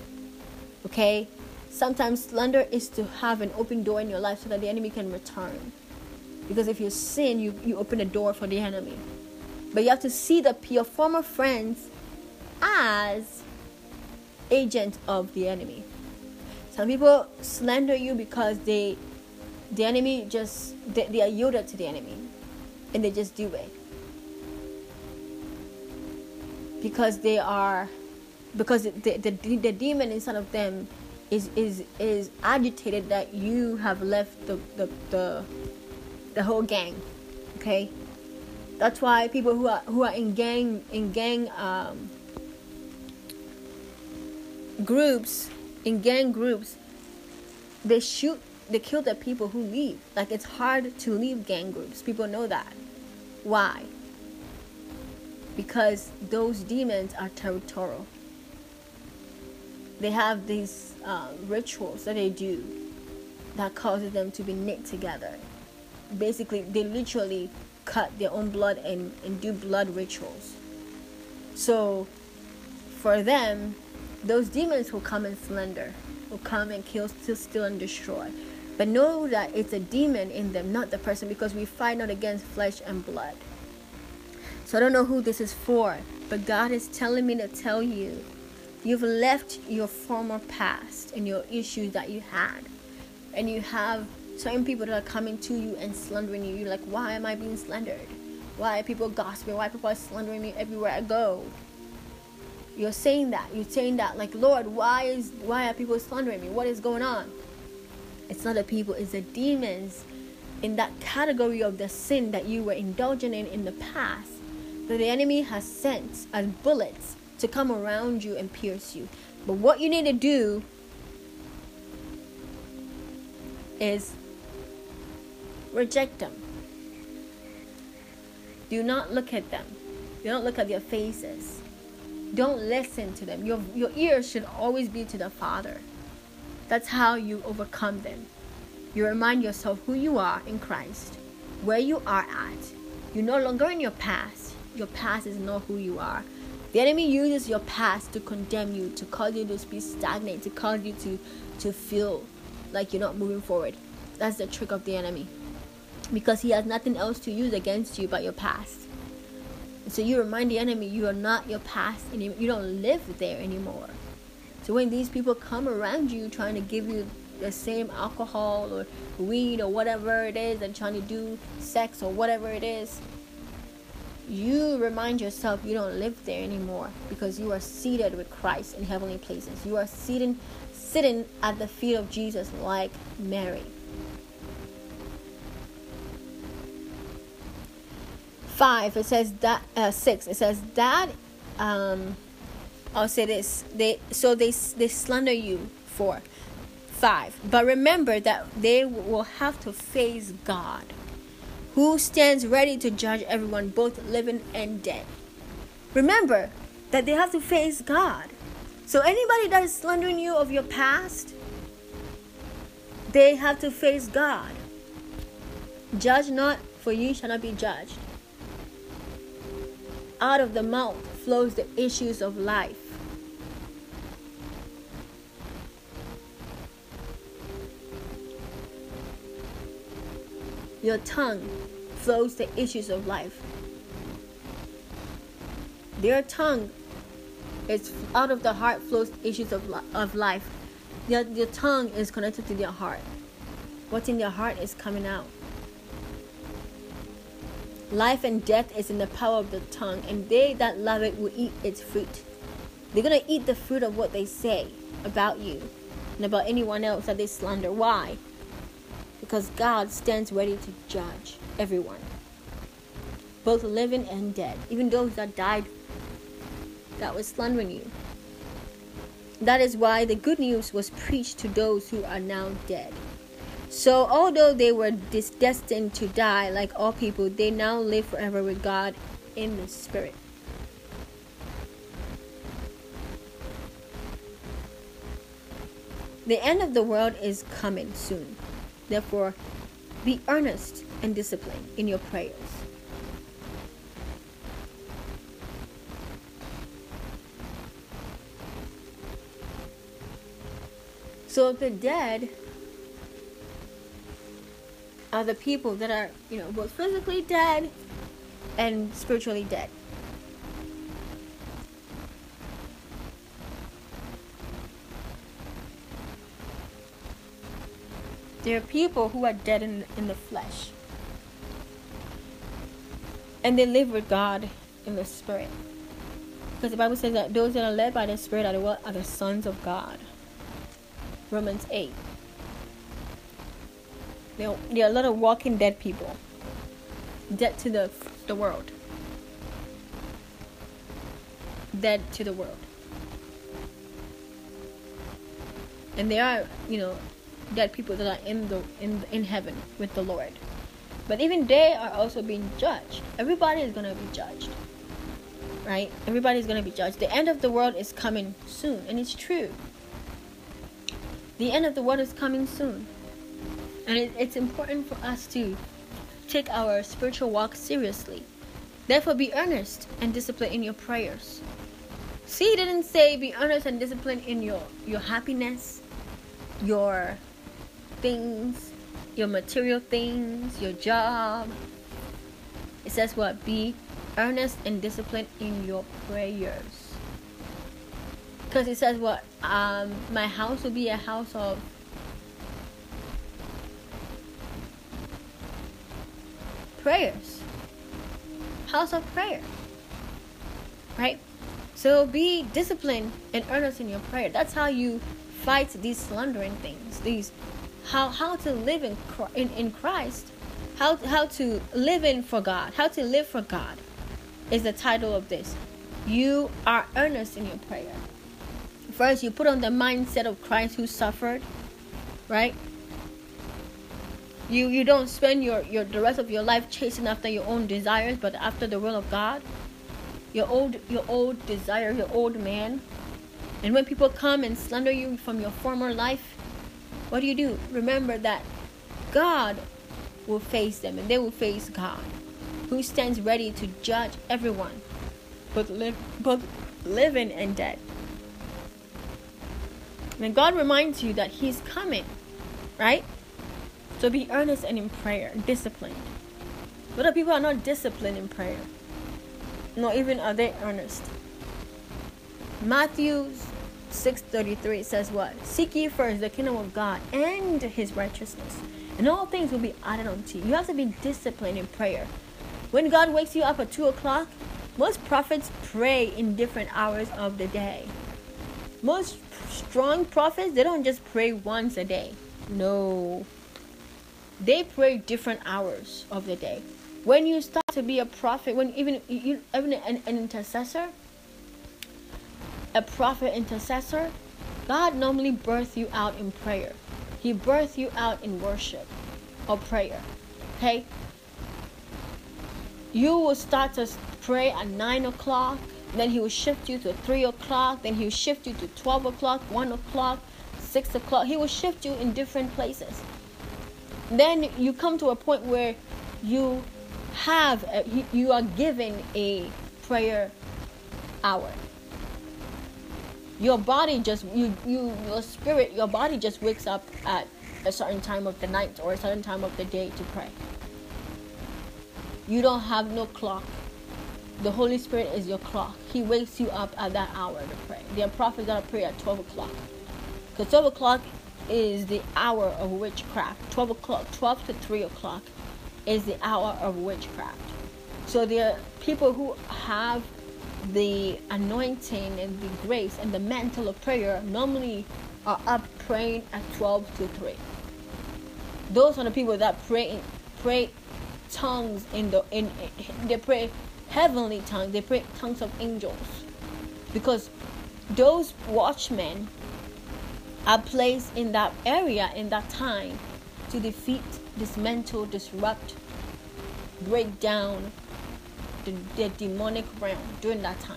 Okay, sometimes slander is to have an open door in your life so that the enemy can return. Because if you sin, you, you open a door for the enemy. But you have to see the your former friends as agents of the enemy. Some people slander you because they, the enemy just, they, they are yielded to the enemy. And they just do it. Because they are, because the, the, the demon inside of them is, is, is agitated that you have left the, the, the, the whole gang. Okay? That's why people who are who are in gang in gang um, groups in gang groups, they shoot, they kill the people who leave. Like, it's hard to leave gang groups. People know that. Why? Because those demons are territorial. They have these uh, rituals that they do that causes them to be knit together. Basically, they literally cut their own blood and, and do blood rituals. So for them, those demons will come and slender, will come and kill, steal, steal and destroy. But know that it's a demon in them, not the person, because we fight not against flesh and blood. So I don't know who this is for, but God is telling me to tell you, you've left your former past and your issues that you had, and you have certain people that are coming to you and slandering you. You're like, why am I being slandered? Why are people gossiping? Why are people slandering me everywhere I go? You're saying that. You're saying that, like, Lord, why is why are people slandering me? What is going on? It's not the people, it's the demons in that category of the sin that you were indulging in in the past, that the enemy has sent as bullets to come around you and pierce you. But what you need to do is reject them. Do not look at them. Do not look at their faces. Don't listen to them. Your, your ears should always be to the Father. That's how you overcome them. You remind yourself who you are in Christ, where you are at. You're no longer in your past. Your past is not who you are. The enemy uses your past to condemn you, to cause you to be stagnant, to cause you to, to feel like you're not moving forward. That's the trick of the enemy, because he has nothing else to use against you but your past. So you remind the enemy you are not your past anymore. You don't live there anymore. So when these people come around you trying to give you the same alcohol or weed or whatever it is, and trying to do sex or whatever it is, you remind yourself you don't live there anymore, because you are seated with Christ in heavenly places. You are sitting, sitting at the feet of Jesus like Mary. Five, it says that uh, six. It says that um, I'll say this. They so they they slander you for five. But remember that they will have to face God, who stands ready to judge everyone, both living and dead. Remember that they have to face God. So anybody that is slandering you of your past, they have to face God. Judge not, for you shall not be judged. Out of the mouth flows the issues of life. Your tongue flows the issues of life. Their tongue is out of the heart flows issues of, li- of life. Your, your tongue is connected to their heart. What's in their heart is coming out. Life and death is in the power of the tongue, and they that love it will eat its fruit. They're going to eat the fruit of what they say about you and about anyone else that they slander. Why? Because God stands ready to judge everyone, both living and dead, even those that died that was slandering you. That is why the good news was preached to those who are now dead. So although they were destined to die like all people, they now live forever with God in the Spirit. The end of the world is coming soon. Therefore, be earnest and disciplined in your prayers. So the dead are the people that are, you know, both physically dead and spiritually dead. There are people who are dead in, in the flesh, and they live with God in the Spirit. Because the Bible says that those that are led by the Spirit are the what? Are the sons of God. Romans eight. There, there are a lot of walking dead people. dead to the the world. Dead to the world. And there are, you know, dead people that are in the in in heaven with the Lord. But even they are also being judged. Everybody is going to be judged. Right? Everybody is going to be judged. The end of the world is coming soon. And it's true. The end of the world is coming soon. And it, it's important for us to take our spiritual walk seriously. Therefore, be earnest and disciplined in your prayers. See, he didn't say be earnest and disciplined in your, your happiness, your things, your material things, your job. It says what? Be earnest and disciplined in your prayers. Because it says what? Um, my house will be a house of prayers. House of prayer. Right? So be disciplined and earnest in your prayer. That's how you fight these slandering things. These how how to live in in, in Christ. How how to live in for God. How to live for God is the title of this. You are earnest in your prayer. First, you put on the mindset of Christ who suffered, right? You you don't spend your, your the rest of your life chasing after your own desires, but after the will of God. Your old your old desire, your old man. And when people come and slander you from your former life, what do you do? Remember that God will face them, and they will face God, who stands ready to judge everyone, both live both living and dead. And God reminds you that He's coming, right? So be earnest and in prayer, disciplined. But the people are not disciplined in prayer. Nor even are they earnest. Matthew six thirty-three says what? Seek ye first the kingdom of God and His righteousness, and all things will be added unto you. You have to be disciplined in prayer. When God wakes you up at two o'clock, most prophets pray in different hours of the day. Most strong prophets, they don't just pray once a day. No. They pray different hours of the day. When you start to be a prophet, when even you, even an, an intercessor, a prophet intercessor, God normally births you out in prayer. He births you out in worship or prayer. Okay? You will start to pray at nine o'clock. Then He will shift you to three o'clock. Then He will shift you to twelve o'clock, one o'clock, six o'clock. He will shift you in different places. Then you come to a point where you have a, you are given a prayer hour. Your body just you you your spirit your body just wakes up at a certain time of the night or a certain time of the day to pray. You don't have no clock. The Holy Spirit is your clock. He wakes you up at that hour to pray. There are prophets that pray at twelve o'clock, because twelve o'clock is the hour of witchcraft. twelve o'clock, twelve to three o'clock is the hour of witchcraft. So there are people who have the anointing and the grace and the mantle of prayer normally are up praying at twelve to three. Those are the people that pray pray tongues in the in, in they pray heavenly tongues. They pray tongues of angels, because those watchmen are placed in that area in that time to defeat, dismantle, disrupt, break down the, the demonic realm during that time.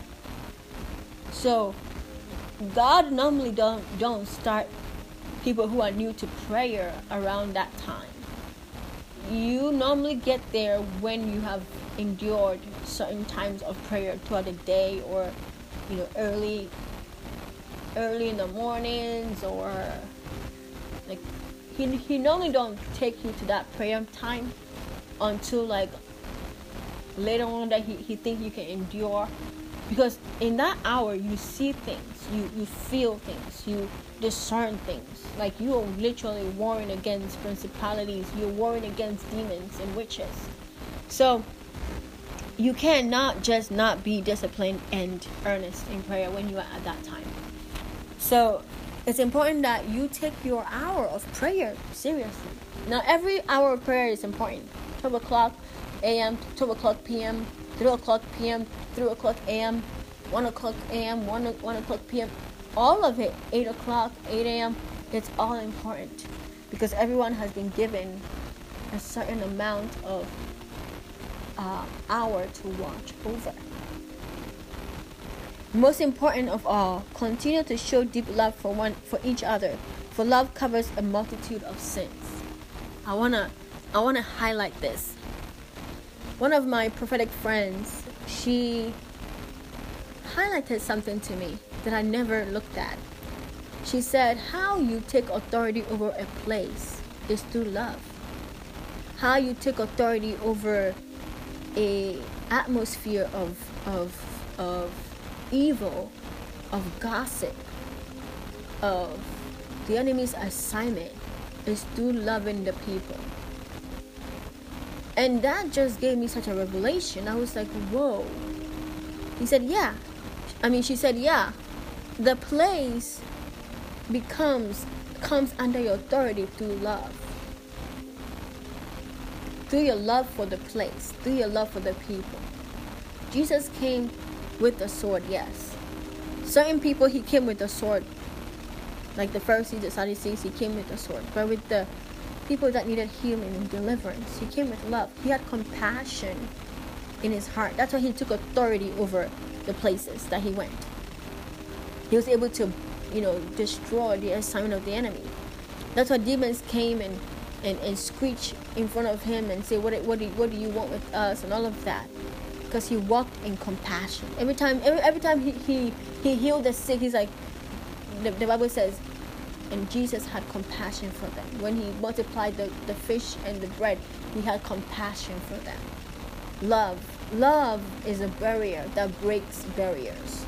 So God normally don't don't start people who are new to prayer around that time. You normally get there when you have endured certain times of prayer throughout the day, or you know early early in the mornings, or like he he normally don't take you to that prayer time until like later on that he, he think you can endure, because in that hour you see things, you you feel things, you discern things. Like you are literally warring against principalities, you're warring against demons and witches. So you cannot just not be disciplined and earnest in prayer when you are at that time. So it's important that you take your hour of prayer seriously. Now every hour of prayer is important. twelve o'clock a m, twelve o'clock p m, three o'clock p m, three o'clock a m, one o'clock a m, one, one o'clock p m, all of it, eight o'clock, eight a m, it's all important because everyone has been given a certain amount of uh, hour to watch over. Most important of all, continue to show deep love for one for each other, for love covers a multitude of sins. I wanna I wanna highlight this. One of my prophetic friends, she highlighted something to me that I never looked at. She said, how you take authority over a place is through love. How you take authority over a atmosphere of of of evil, of gossip, of the enemy's assignment is through loving the people. And that just gave me such a revelation. I was like, whoa. He said, yeah. I mean, she said, yeah. The place becomes, comes under your authority through love. Through your love for the place. Through your love for the people. Jesus came with the sword, yes. Certain people, he came with the sword. Like the Pharisees, the Sadducees, he came with the sword. But with the people that needed healing and deliverance, he came with love. He had compassion in his heart. That's why he took authority over the places that he went. He was able to, you know, destroy the assignment of the enemy. That's why demons came and, and, and screeched in front of him and say, what, what, do, what do you want with us? And all of that. Because he walked in compassion. Every time every, every time he, he, he healed the sick, he's like, the, the Bible says, and Jesus had compassion for them. When he multiplied the, the fish and the bread, he had compassion for them. Love. Love is a barrier that breaks barriers.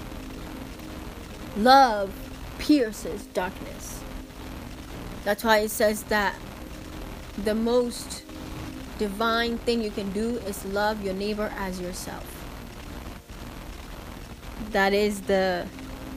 Love pierces darkness. That's why it says that the most divine thing you can do is love your neighbor as yourself. That is the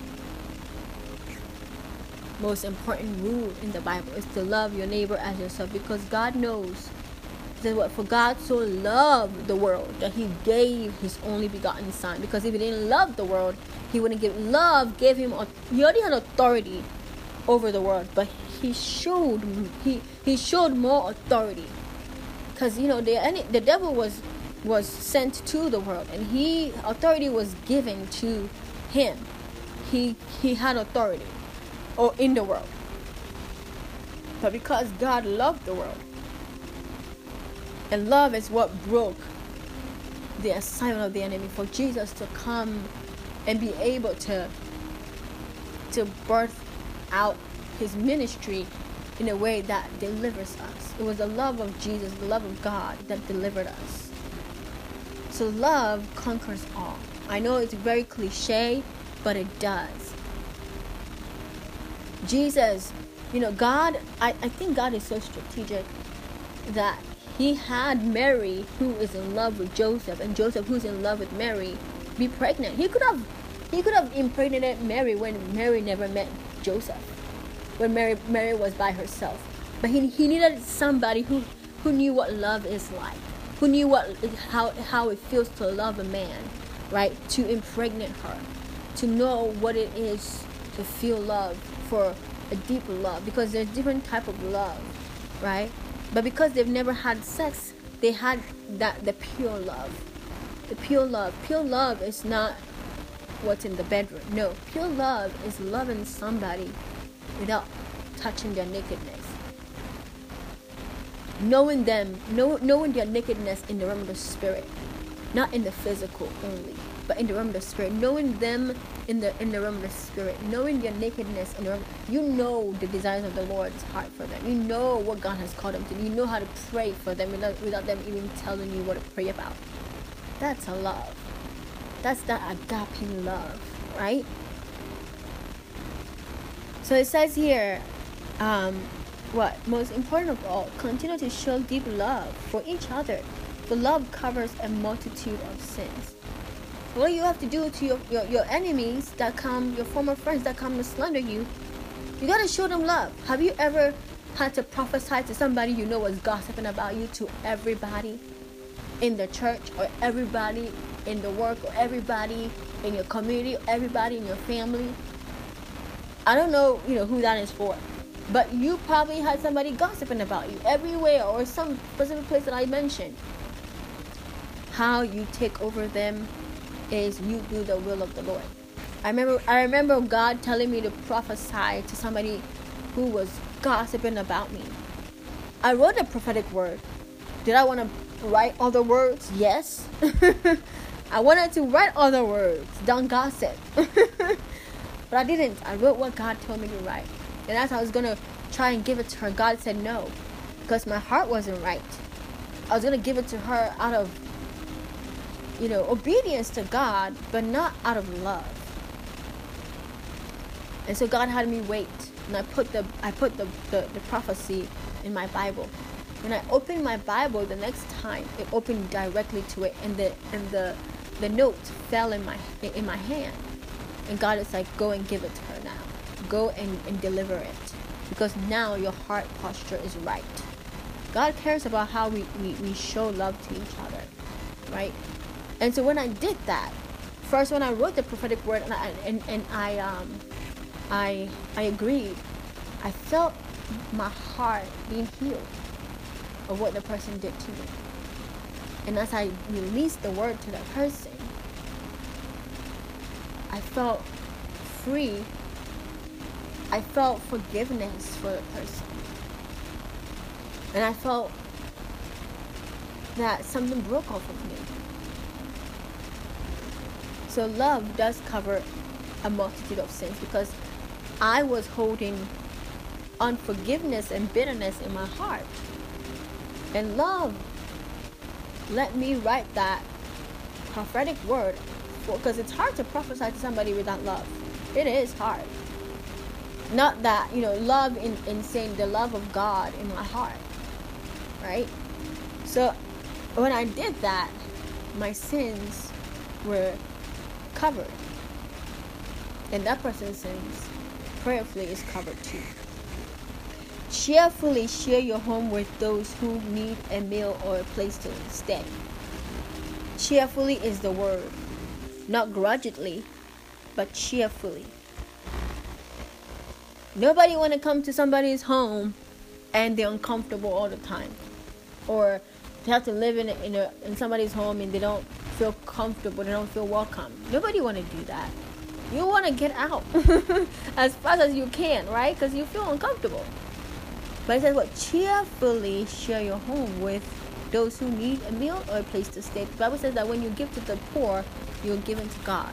most important rule in the Bible, is to love your neighbor as yourself, because God knows that what, for God so loved the world that he gave his only begotten son. Because if he didn't love the world, he wouldn't give. Love gave him, he already had authority over the world, but he showed he he showed more authority. Because, you know, the any the devil was was sent to the world, and he authority was given to him. He he had authority or in the world. But because God loved the world, and love is what broke the assignment of the enemy, for Jesus to come and be able to to birth out his ministry in a way that delivers us. It was the love of Jesus, the love of God, that delivered us. So love conquers all. I know it's very cliche, but it does. Jesus, you know, God, I, I think God is so strategic that he had Mary, who is in love with Joseph, and Joseph, who's in love with Mary, be pregnant. He could have he could have impregnated Mary when Mary never met Joseph, when Mary Mary was by herself. But he he needed somebody who, who knew what love is like, who knew what how how it feels to love a man, right? To impregnate her, to know what it is to feel love, for a deep love, because there's different type of love, right? But because they've never had sex, they had that the pure love. The pure love. Pure love is not what's in the bedroom. No, pure love is loving somebody without touching their nakedness. Knowing them, know, knowing their nakedness in the realm of the spirit, not in the physical only, but in the realm of the spirit. Knowing them in the in the realm of the spirit, knowing their nakedness in the realm. You know the desires of the Lord's heart for them. You know what God has called them to. You know how to pray for them without without them even telling you what to pray about. That's a love. That's that agape love, right? So it says here, um, what most important of all, continue to show deep love for each other. For love covers a multitude of sins. What you have to do to your, your, your enemies that come, your former friends that come to slander you, you got to show them love. Have you ever had to prophesy to somebody you know was gossiping about you to everybody in the church, or everybody in the work, or everybody in your community, or everybody in your family? I don't know, you know, who that is for. But you probably had somebody gossiping about you everywhere, or some specific place that I mentioned. How you take over them is you do the will of the Lord. I remember I remember God telling me to prophesy to somebody who was gossiping about me. I wrote a prophetic word. Did I want to write other words? Yes. I wanted to write other words. Don't gossip. But I didn't. I wrote what God told me to write. And as I was going to try and give it to her, God said no. Because my heart wasn't right. I was going to give it to her out of, you know, obedience to God, but not out of love. And so God had me wait. And I put the I put the, the, the prophecy in my Bible. When I opened my Bible the next time, it opened directly to it, and the and the the note fell in my in my hand. And God is like, go and give it to her now. Go and, and deliver it. Because now your heart posture is right. God cares about how we, we, we show love to each other. Right? And so when I did that, first when I wrote the prophetic word and I and, and I um I I agreed, I felt my heart being healed of what the person did to me. And as I released the word to that person, I felt free. I felt forgiveness for the person. And I felt that something broke off of me. So love does cover a multitude of sins, because I was holding unforgiveness and bitterness in my heart. And love let me write that prophetic word, because it's hard to prophesy to somebody without love. It is hard. Not that, you know, love in, in saying the love of God in my heart. Right? So when I did that, my sins were covered. And that person's sins prayerfully is covered too. Cheerfully share your home with those who need a meal or a place to stay. Cheerfully is the word. Not grudgingly, but cheerfully. Nobody want to come to somebody's home and they're uncomfortable all the time. Or they have to live in a, in, a, in somebody's home and they don't feel comfortable, they don't feel welcome. Nobody want to do that. You want to get out as fast as you can, right? Because you feel uncomfortable. But it says what? Cheerfully share your home with those who need a meal or a place to stay. The Bible says that when you give to the poor, you're given to God.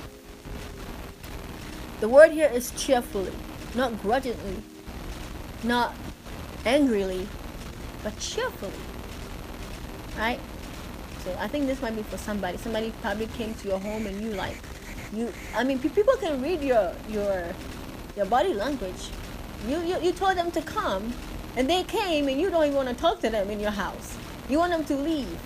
The word here is cheerfully, not grudgingly, not angrily, but cheerfully. Right? So I think this might be for somebody. Somebody probably came to your home and you like, you. I mean, people can read your your your body language. You, you you told them to come, and they came, and you don't even want to talk to them in your house. You want them to leave.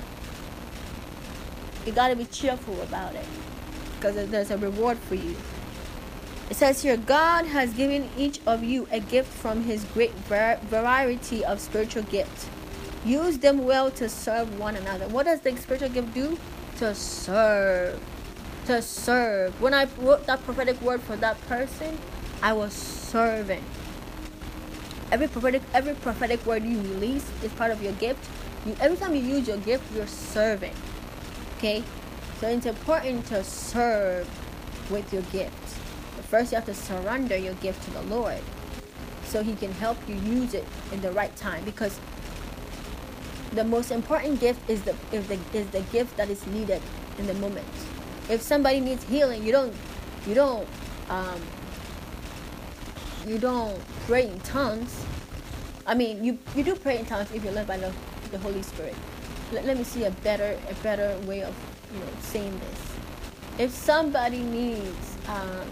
You got to be cheerful about it, because there's a reward for you. It says here, God has given each of you a gift from his great var- variety of spiritual gifts. Use them well to serve one another. What does the spiritual gift do? To serve. To serve. When I wrote that prophetic word for that person, I was serving. Every prophetic, every prophetic word you release is part of your gift. You, every time you use your gift, you're serving. Okay? So it's important to serve with your gift. But first, you have to surrender your gift to the Lord, so he can help you use it in the right time. Because the most important gift is the, is the, is the gift that is needed in the moment. If somebody needs healing, you don't, you don't, um, you don't pray in tongues. I mean, you, you do pray in tongues if you're led by the, the Holy Spirit. Let, let me see a better a better way of, you know, saying this. If somebody needs um,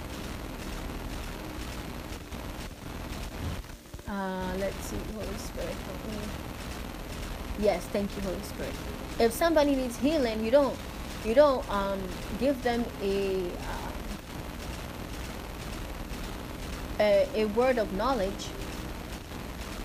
uh, let's see, Holy Spirit, help me. Yes, thank you, Holy Spirit. If somebody needs healing, you don't you don't um, give them a uh, A, a word of knowledge.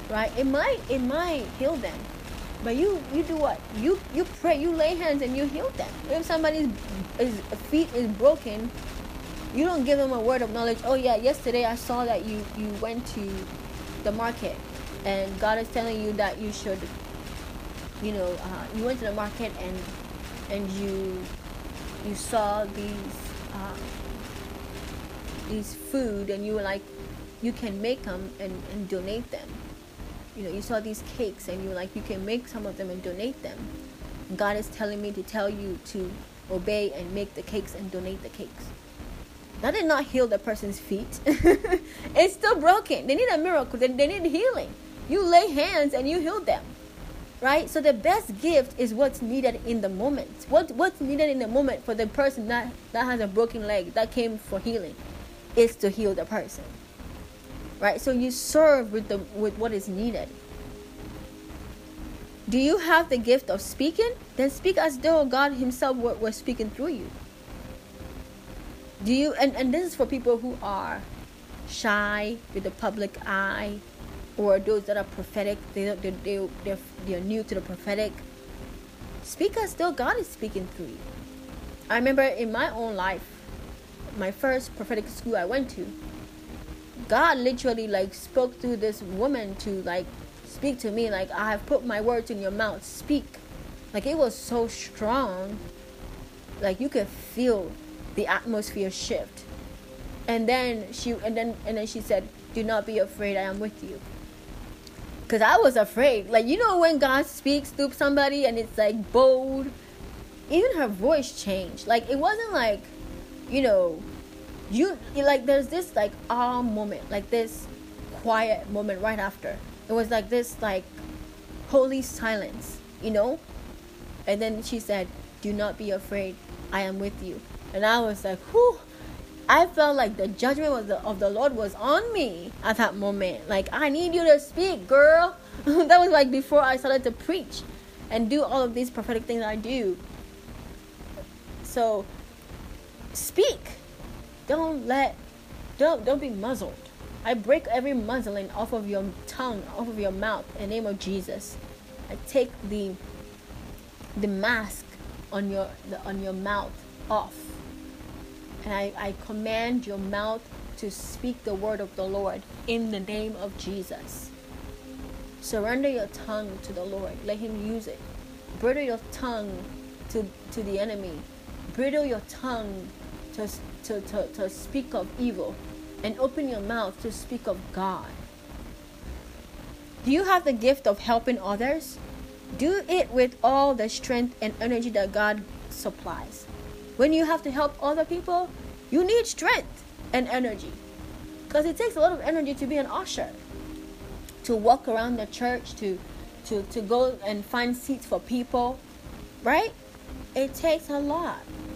right? It might it might heal them, but you you do what? You you pray, you lay hands, and you heal them. If somebody's is, feet is broken, you don't give them a word of knowledge. Oh yeah, yesterday I saw that you you went to the market, and God is telling you that you should, you know, uh, you went to the market and and you you saw these uh, these food, and you were like, you can make them and, and donate them. You know, you saw these cakes, and you were like, you can make some of them and donate them. And God is telling me to tell you to obey and make the cakes and donate the cakes. That did not heal the person's feet. It's still broken. They need a miracle. They, they need healing. You lay hands and you heal them. Right? So the best gift is what's needed in the moment. What What's needed in the moment for the person that, that has a broken leg, that came for healing, is to heal the person. Right? So you serve with the with what is needed. Do you have the gift of speaking? Then speak as though God himself were, were speaking through you. Do you and, and this is for people who are shy with the public eye, or those that are prophetic, they they they they're, they're new to the prophetic. Speak as though God is speaking through you. I remember in my own life, my first prophetic school I went to, God literally like spoke through this woman to like speak to me, like, I have put my words in your mouth, speak. Like, it was so strong, like you could feel the atmosphere shift. And then she and then and then she said, do not be afraid, I am with you. Because I was afraid. Like, you know when God speaks through somebody and it's like bold, even her voice changed. Like, it wasn't like, you know, you like there's this like awe moment, like this quiet moment right after. It was like this like holy silence, you know. And then she said, do not be afraid, I am with you. And I was like, whew. I felt like the judgment was the, of the Lord was on me at that moment. Like, I need you to speak, girl. That was like before I started to preach and do all of these prophetic things I do. So speak. Don't let, don't don't be muzzled. I break every muzzling off of your tongue, off of your mouth, in the name of Jesus. I take the the mask on your the, on your mouth off. And I, I command your mouth to speak the word of the Lord in the name of Jesus. Surrender your tongue to the Lord. Let him use it. Bridle your tongue to, to the enemy. Bridle your tongue to, to, to, to speak of evil. And open your mouth to speak of God. Do you have the gift of helping others? Do it with all the strength and energy that God supplies. When you have to help other people, you need strength and energy. Because it takes a lot of energy to be an usher. To walk around the church, to, to, to go and find seats for people. Right? It takes a lot.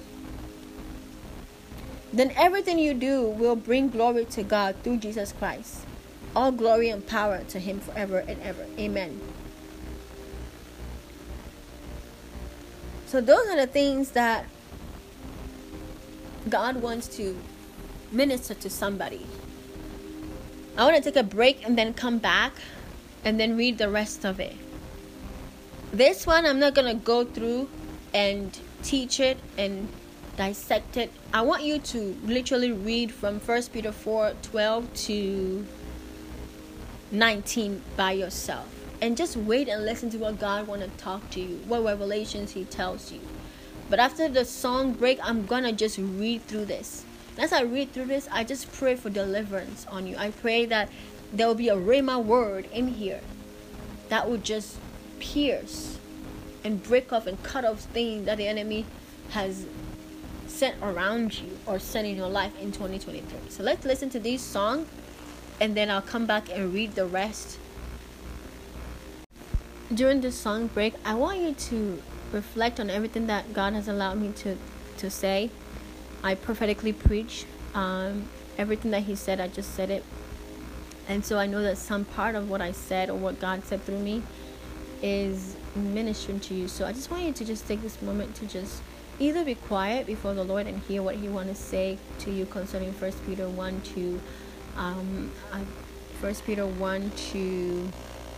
Then everything you do will bring glory to God through Jesus Christ. All glory and power to him forever and ever. Amen. So those are the things that God wants to minister to somebody. I want to take a break and then come back and then read the rest of it. This one I'm not going to go through and teach it and dissect it. I want you to literally read from First Peter four twelve to nineteen by yourself. And just wait and listen to what God wants to talk to you, what revelations he tells you. But after the song break, I'm going to just read through this. As I read through this, I just pray for deliverance on you. I pray that there will be a rhema word in here that would just pierce and break off and cut off things that the enemy has sent around you or sent in your life in twenty twenty-three. So let's listen to this song and then I'll come back and read the rest. During this song break, I want you to reflect on everything that God has allowed me to, to say. I prophetically preach. Um, everything that he said, I just said it. And so I know that some part of what I said or what God said through me is ministering to you. So I just want you to just take this moment to just either be quiet before the Lord and hear what he wants to say to you concerning First Peter one to um, uh, First Peter one to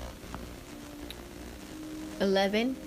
eleven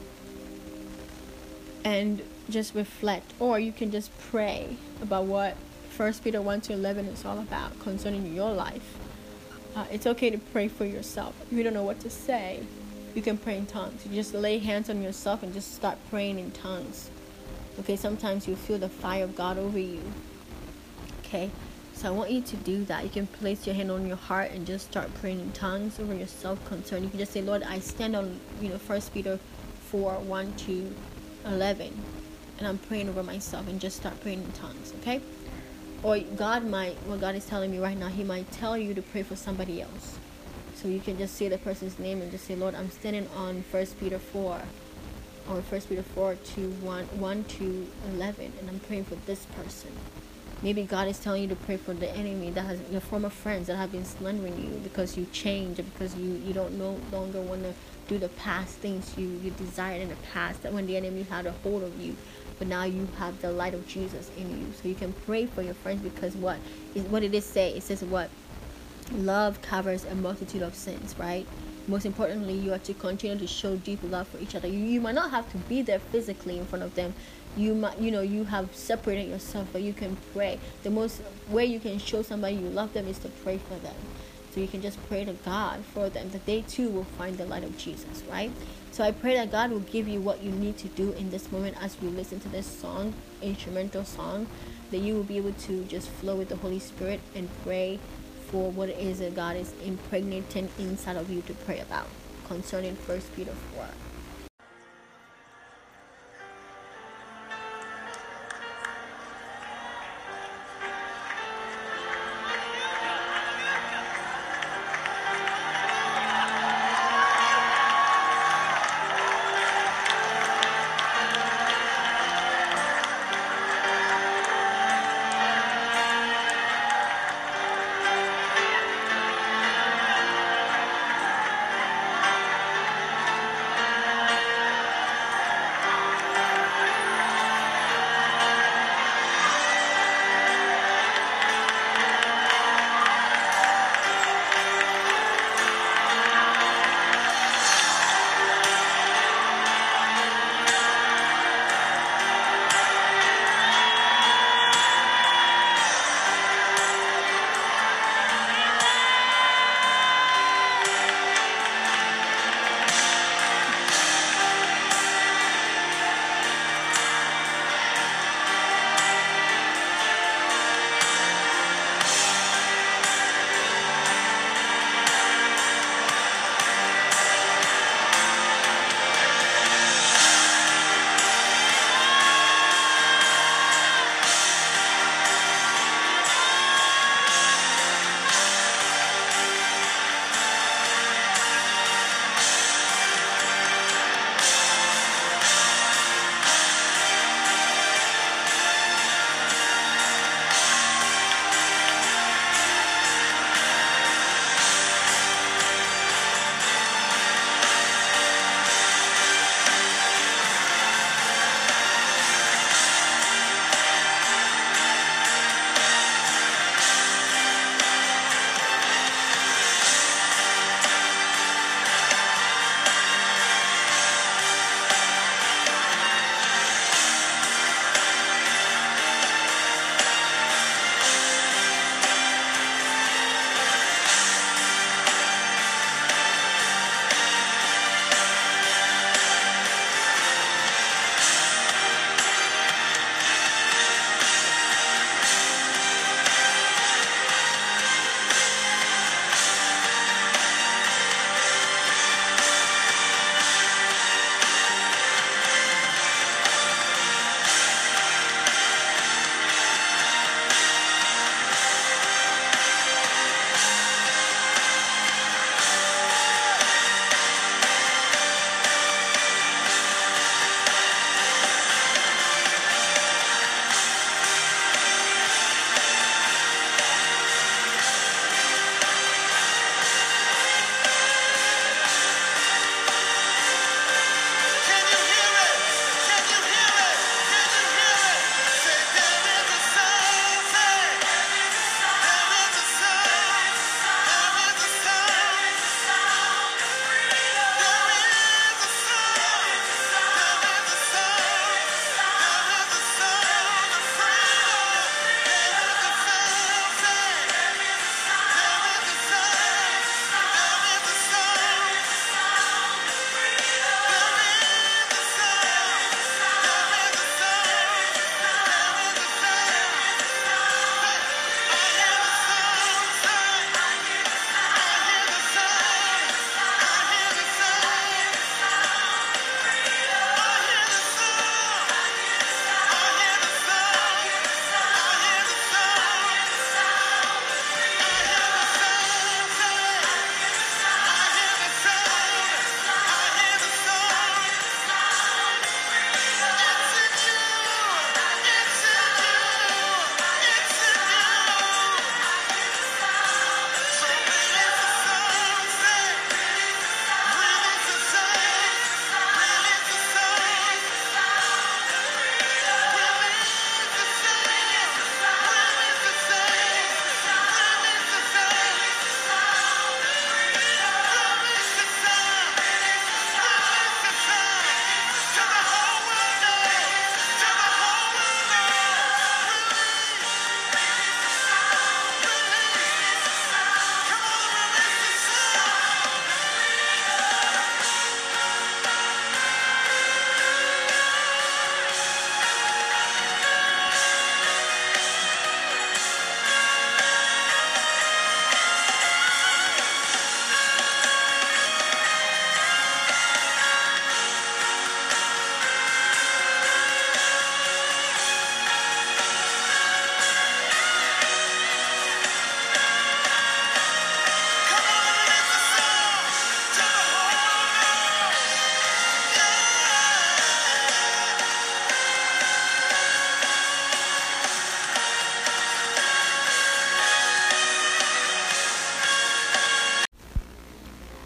and just reflect, or you can just pray about what First Peter one to eleven is all about concerning your life. Uh, it's okay to pray for yourself. If you don't know what to say, you can pray in tongues. You just lay hands on yourself and just start praying in tongues. Okay, sometimes you feel the fire of God over you. Okay, so I want you to do that. You can place your hand on your heart and just start praying in tongues over yourself concern. You can just say, Lord, I stand on, you know, First Peter four, one to eleven, and I'm praying over myself, and just start praying in tongues, okay? Or God might, what God is telling me right now, He might tell you to pray for somebody else. So you can just say the person's name and just say, Lord, I'm standing on First Peter four, or First Peter four to one, one to eleven, and I'm praying for this person. Maybe God is telling you to pray for the enemy that has, your former friends that have been slandering you because you changed, or because you, you don't no longer want to do the past things you, you desired in the past, that when the enemy had a hold of you, but now you have the light of Jesus in you. So you can pray for your friends, because what is what did it say? It says what? Love covers a multitude of sins, right? Most importantly, you are to continue to show deep love for each other. You, you might not have to be there physically in front of them. You might, you know, you have separated yourself, but you can pray. The most way you can show somebody you love them is to pray for them. So you can just pray to God for them, that they too will find the light of Jesus, right? So I pray that God will give you what you need to do in this moment as we listen to this song, instrumental song, that you will be able to just flow with the Holy Spirit and pray for what it is that God is impregnating inside of you to pray about concerning First Peter four.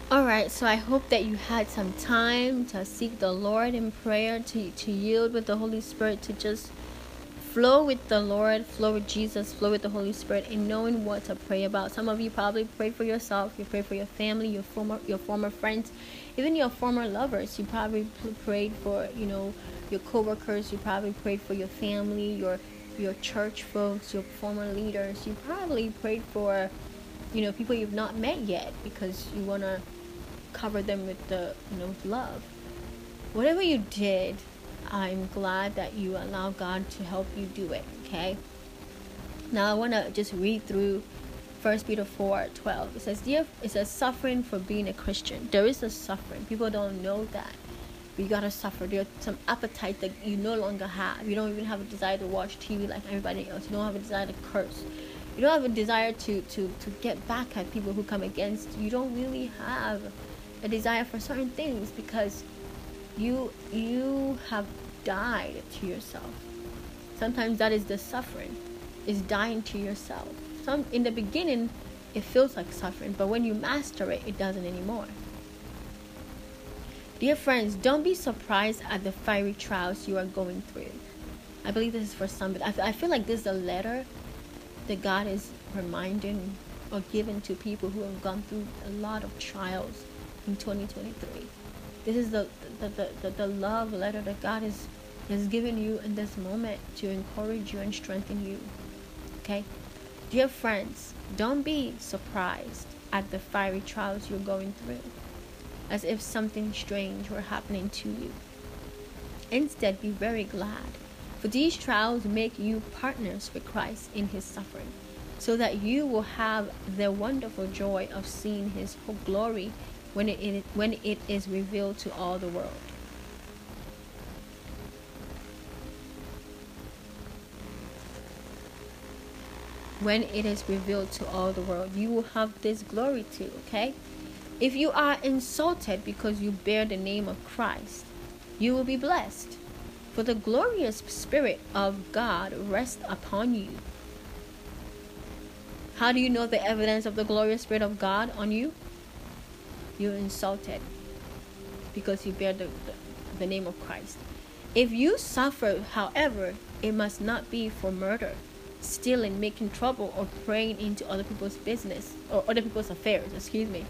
All right, so I hope that you had some time to seek the Lord in prayer, to, to yield with the Holy Spirit, to just flow with the Lord, flow with Jesus, flow with the Holy Spirit, and knowing what to pray about. Some of you probably pray for yourself, you pray for your family, your former your former friends, even your former lovers. You probably prayed for, you know, your co-workers. You probably prayed for your family, your your church folks, your former leaders. You probably prayed for, you know, people you've not met yet, because you want to cover them with the, you know, with love. Whatever you did, I'm glad that you allow God to help you do it. Okay. Now I want to just read through First Peter four twelve. It says, "Dear, it says suffering for being a Christian. There is a suffering. People don't know that. You gotta suffer. There's some appetite that you no longer have. You don't even have a desire to watch T V like everybody else. You don't have a desire to curse. You don't have a desire to to to get back at people who come against you. You don't really have a desire for certain things, because you you have died to yourself. Sometimes that is the suffering, is dying to yourself. Some in the beginning it feels like suffering, but when you master it, it doesn't anymore. Dear friends, don't be surprised at the fiery trials you are going through. I believe this is for somebody. I feel like this is a letter that God is reminding or giving to people who have gone through a lot of trials in twenty twenty-three. This is the the, the, the, the love letter that God is, has given you in this moment to encourage you and strengthen you. Okay? Dear friends, don't be surprised at the fiery trials you're going through, as if something strange were happening to you. Instead, be very glad, for these trials make you partners with Christ in his suffering, so that you will have the wonderful joy of seeing his whole glory when it, when it is revealed to all the world. When it is revealed to all the world, you will have this glory too, okay? If you are insulted because you bear the name of Christ, you will be blessed, for the glorious Spirit of God rests upon you. How do you know the evidence of the glorious Spirit of God on you? You're insulted because you bear the, the, the name of Christ. If you suffer, however, it must not be for murder, stealing, making trouble, or praying into other people's business, or other people's affairs, excuse me.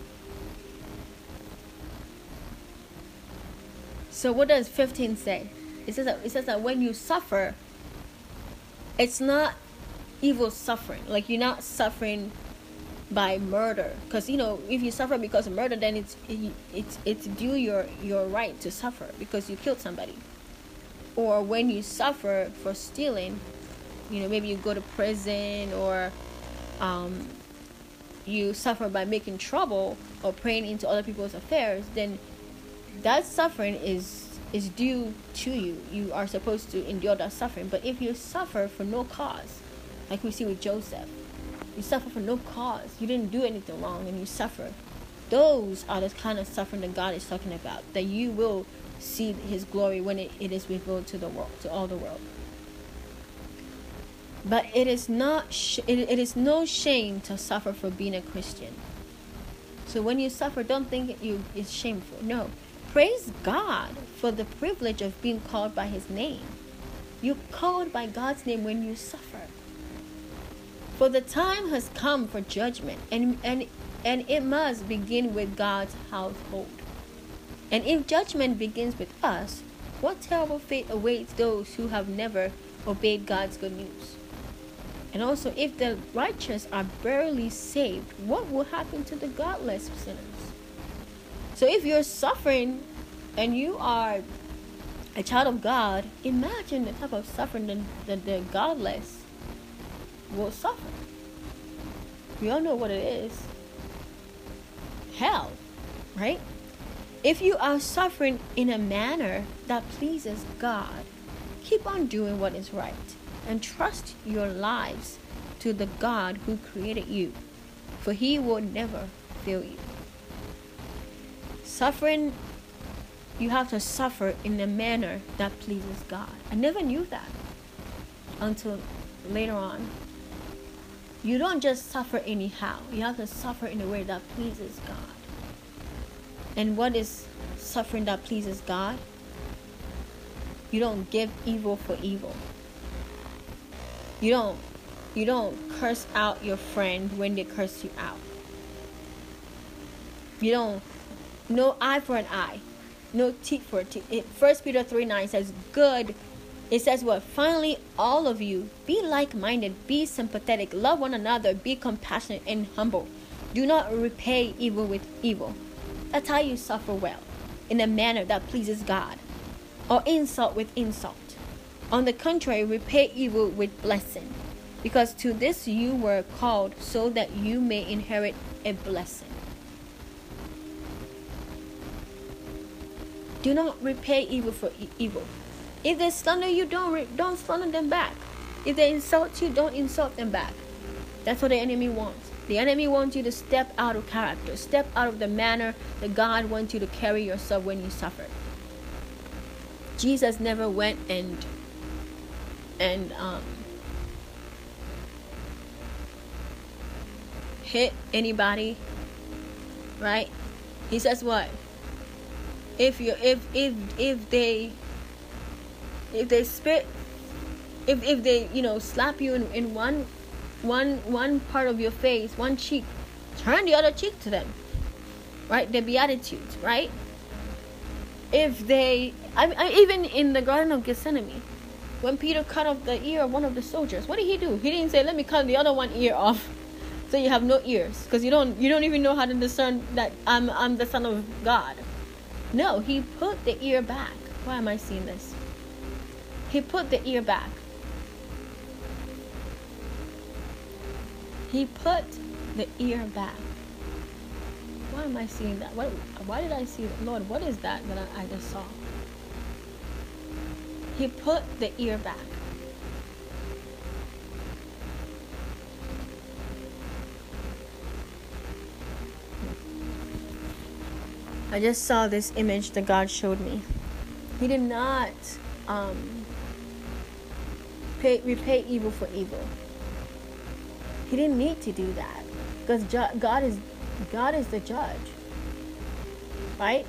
So what does fifteen say? It says that, it says that when you suffer, it's not evil suffering. Like, you're not suffering by murder, because, you know, if you suffer because of murder, then it's it's it's due your your right to suffer because you killed somebody. Or when you suffer for stealing, you know, maybe you go to prison, or um, you suffer by making trouble or praying into other people's affairs, then that suffering is is due to you. You are supposed to endure that suffering. But if you suffer for no cause, like we see with Joseph, you suffer for no cause, you didn't do anything wrong, and you suffer, those are the kind of suffering that God is talking about, that you will see his glory when it, it is revealed to the world, to all the world. But it is not sh- it, it is no shame to suffer for being a Christian. So when you suffer, don't think it you it's shameful. No. Praise God for the privilege of being called by his name. You're called by God's name when you suffer. For the time has come for judgment, and and and it must begin with God's household. And if judgment begins with us, what terrible fate awaits those who have never obeyed God's good news? And also, if the righteous are barely saved, what will happen to the godless sinners? So if you're suffering and you are a child of God, imagine the type of suffering that, that the godless will suffer. We all know what it is. Hell, right? If you are suffering in a manner that pleases God, keep on doing what is right and trust your lives to the God who created you, for he will never fail you. Suffering, you have to suffer in a manner that pleases God. I never knew that until later on. You don't just suffer anyhow. You have to suffer in a way that pleases God. And what is suffering that pleases God? You don't give evil for evil. You don't you don't curse out your friend when they curse you out. You don't, no eye for an eye, no teeth for a teeth. It, First Peter three nine says, good. It says what? Finally, all of you, be like-minded, be sympathetic, love one another, be compassionate and humble. Do not repay evil with evil. That's how you suffer well, in a manner that pleases God, or insult with insult. On the contrary, repay evil with blessing, because to this you were called, so that you may inherit a blessing. Do not repay evil for e- evil. If they slander you, don't re- don't slander them back. If they insult you, don't insult them back. That's what the enemy wants. The enemy wants you to step out of character, step out of the manner that God wants you to carry yourself when you suffer. Jesus never went and and um, hit anybody, right? He says what? If you if if if they if they spit if if they you know slap you in, in one one one part of your face, one cheek, turn the other cheek to them, right? The Beatitudes, right? If they I, I even in the Garden of Gethsemane, when Peter cut off the ear of one of the soldiers, what did he do? He didn't say, let me cut the other one ear off so you have no ears, because you don't you don't even know how to discern that I'm I'm the Son of God. No, he put the ear back. Why am I seeing this? He put the ear back. He put the ear back. Why am I seeing that? What, why did I see that? Lord, what is that that I, I just saw? He put the ear back. I just saw this image that God showed me. He did not um, pay, repay evil for evil. He didn't need to do that, because ju- God is God is the judge, right?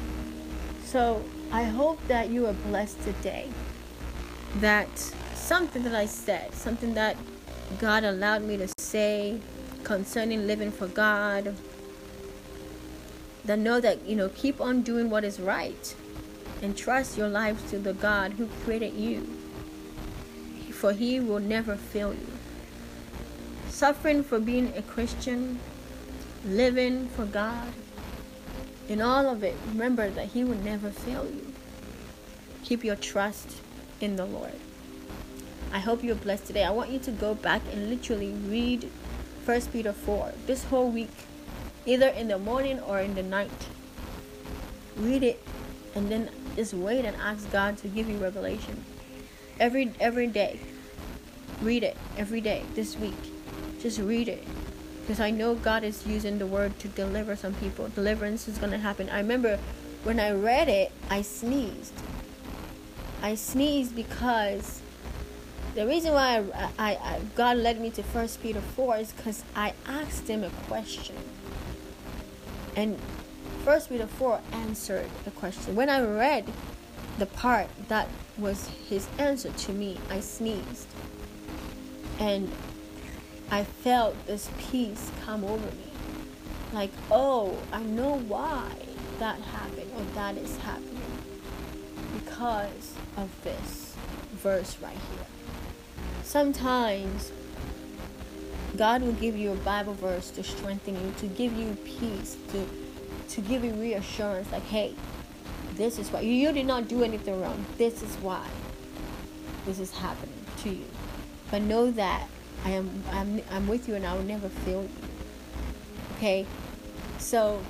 So I hope that you are blessed today. That something that I said, something that God allowed me to say concerning living for God, that know that, you know, keep on doing what is right and trust your lives to the God who created you, for he will never fail you. Suffering for being a Christian, living for God, in all of it, remember that he will never fail you. Keep your trust in the Lord. I hope you're blessed today. I want you to go back and literally read First Peter four this whole week, either in the morning or in the night. Read it and then just wait and ask God to give you revelation. Every every day. Read it every day this week. Just read it. Because I know God is using the word to deliver some people. Deliverance is going to happen. I remember when I read it, I sneezed. I sneezed because the reason why I, I, I God led me to First Peter four is because I asked him a question. And First Peter four answered the question. When I read the part that was his answer to me, I sneezed. And I felt this peace come over me. Like, oh, I know why that happened or that is happening. Because of this verse right here. Sometimes God will give you a Bible verse to strengthen you, to give you peace, to to give you reassurance, like, hey, this is why. You, you did not do anything wrong. This is why this is happening to you. But know that I am I'm, I'm with you and I will never fail you. Okay? So,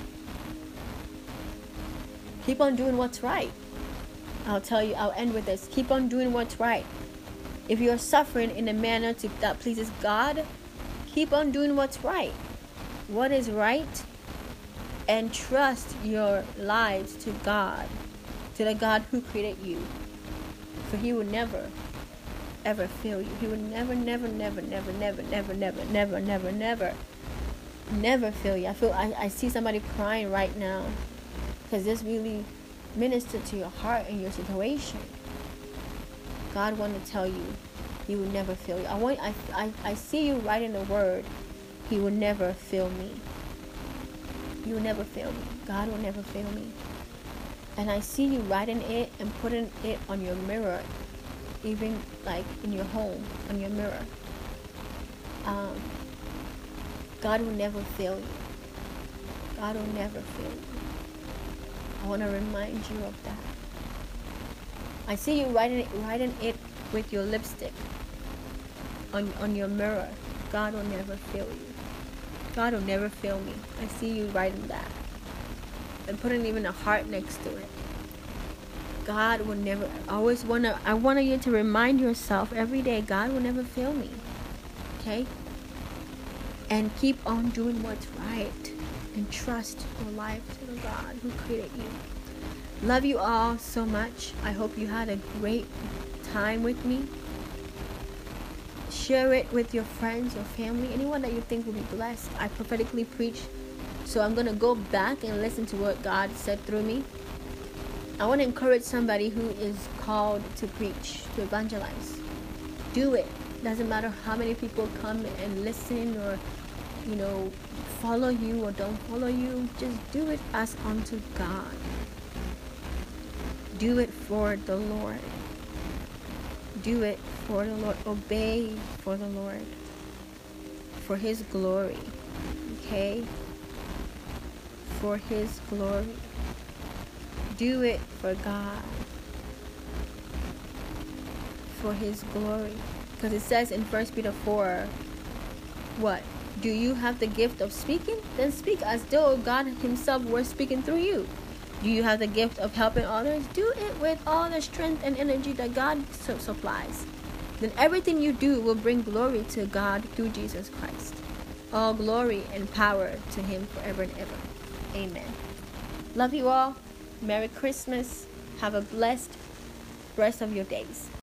keep on doing what's right. I'll tell you, I'll end with this. Keep on doing what's right. If you're suffering in a manner to, that pleases God, keep on doing what's right. What is right? And trust your lives to God, to the God who created you. For he will never, ever fail you. He will never, never, never, never, never, never, never, never, never, never, never fail you. I feel, I, I see somebody crying right now. because this really ministered to your heart and your situation. God wants to tell you, He will never fail you. I want, I, I, I see you writing the word, He will never fail me. You will never fail me. God will never fail me. And I see you writing it and putting it on your mirror, even like in your home, on your mirror. Um, God will never fail you. God will never fail you. I want to remind you of that. I see you writing it, writing it with your lipstick on, on your mirror. God will never fail you. God will never fail me. I see you writing that. And putting even a heart next to it. God will never, I always want to, I want you to remind yourself every day, God will never fail me. Okay? And keep on doing what's right. And trust your life to the God who created you. Love you all so much. I hope you had a great time with me. Share it with your friends, your family, anyone that you think will be blessed. I prophetically preach, so I'm going to go back and listen to what God said through me. I want to encourage somebody who is called to preach, to evangelize. Do it. Doesn't matter how many people come and listen or, you know, follow you or don't follow you. Just do it as unto God. Do it for the Lord. Do it for the Lord. Obey for the Lord. For His glory. Okay? For His glory. Do it for God. For His glory. Because it says in First Peter four, what? Do you have the gift of speaking? Then speak as though God Himself were speaking through you. Do you have the gift of helping others? Do it with all the strength and energy that God su- supplies. Then everything you do will bring glory to God through Jesus Christ. All glory and power to Him forever and ever. Amen. Love you all. Merry Christmas. Have a blessed rest of your days.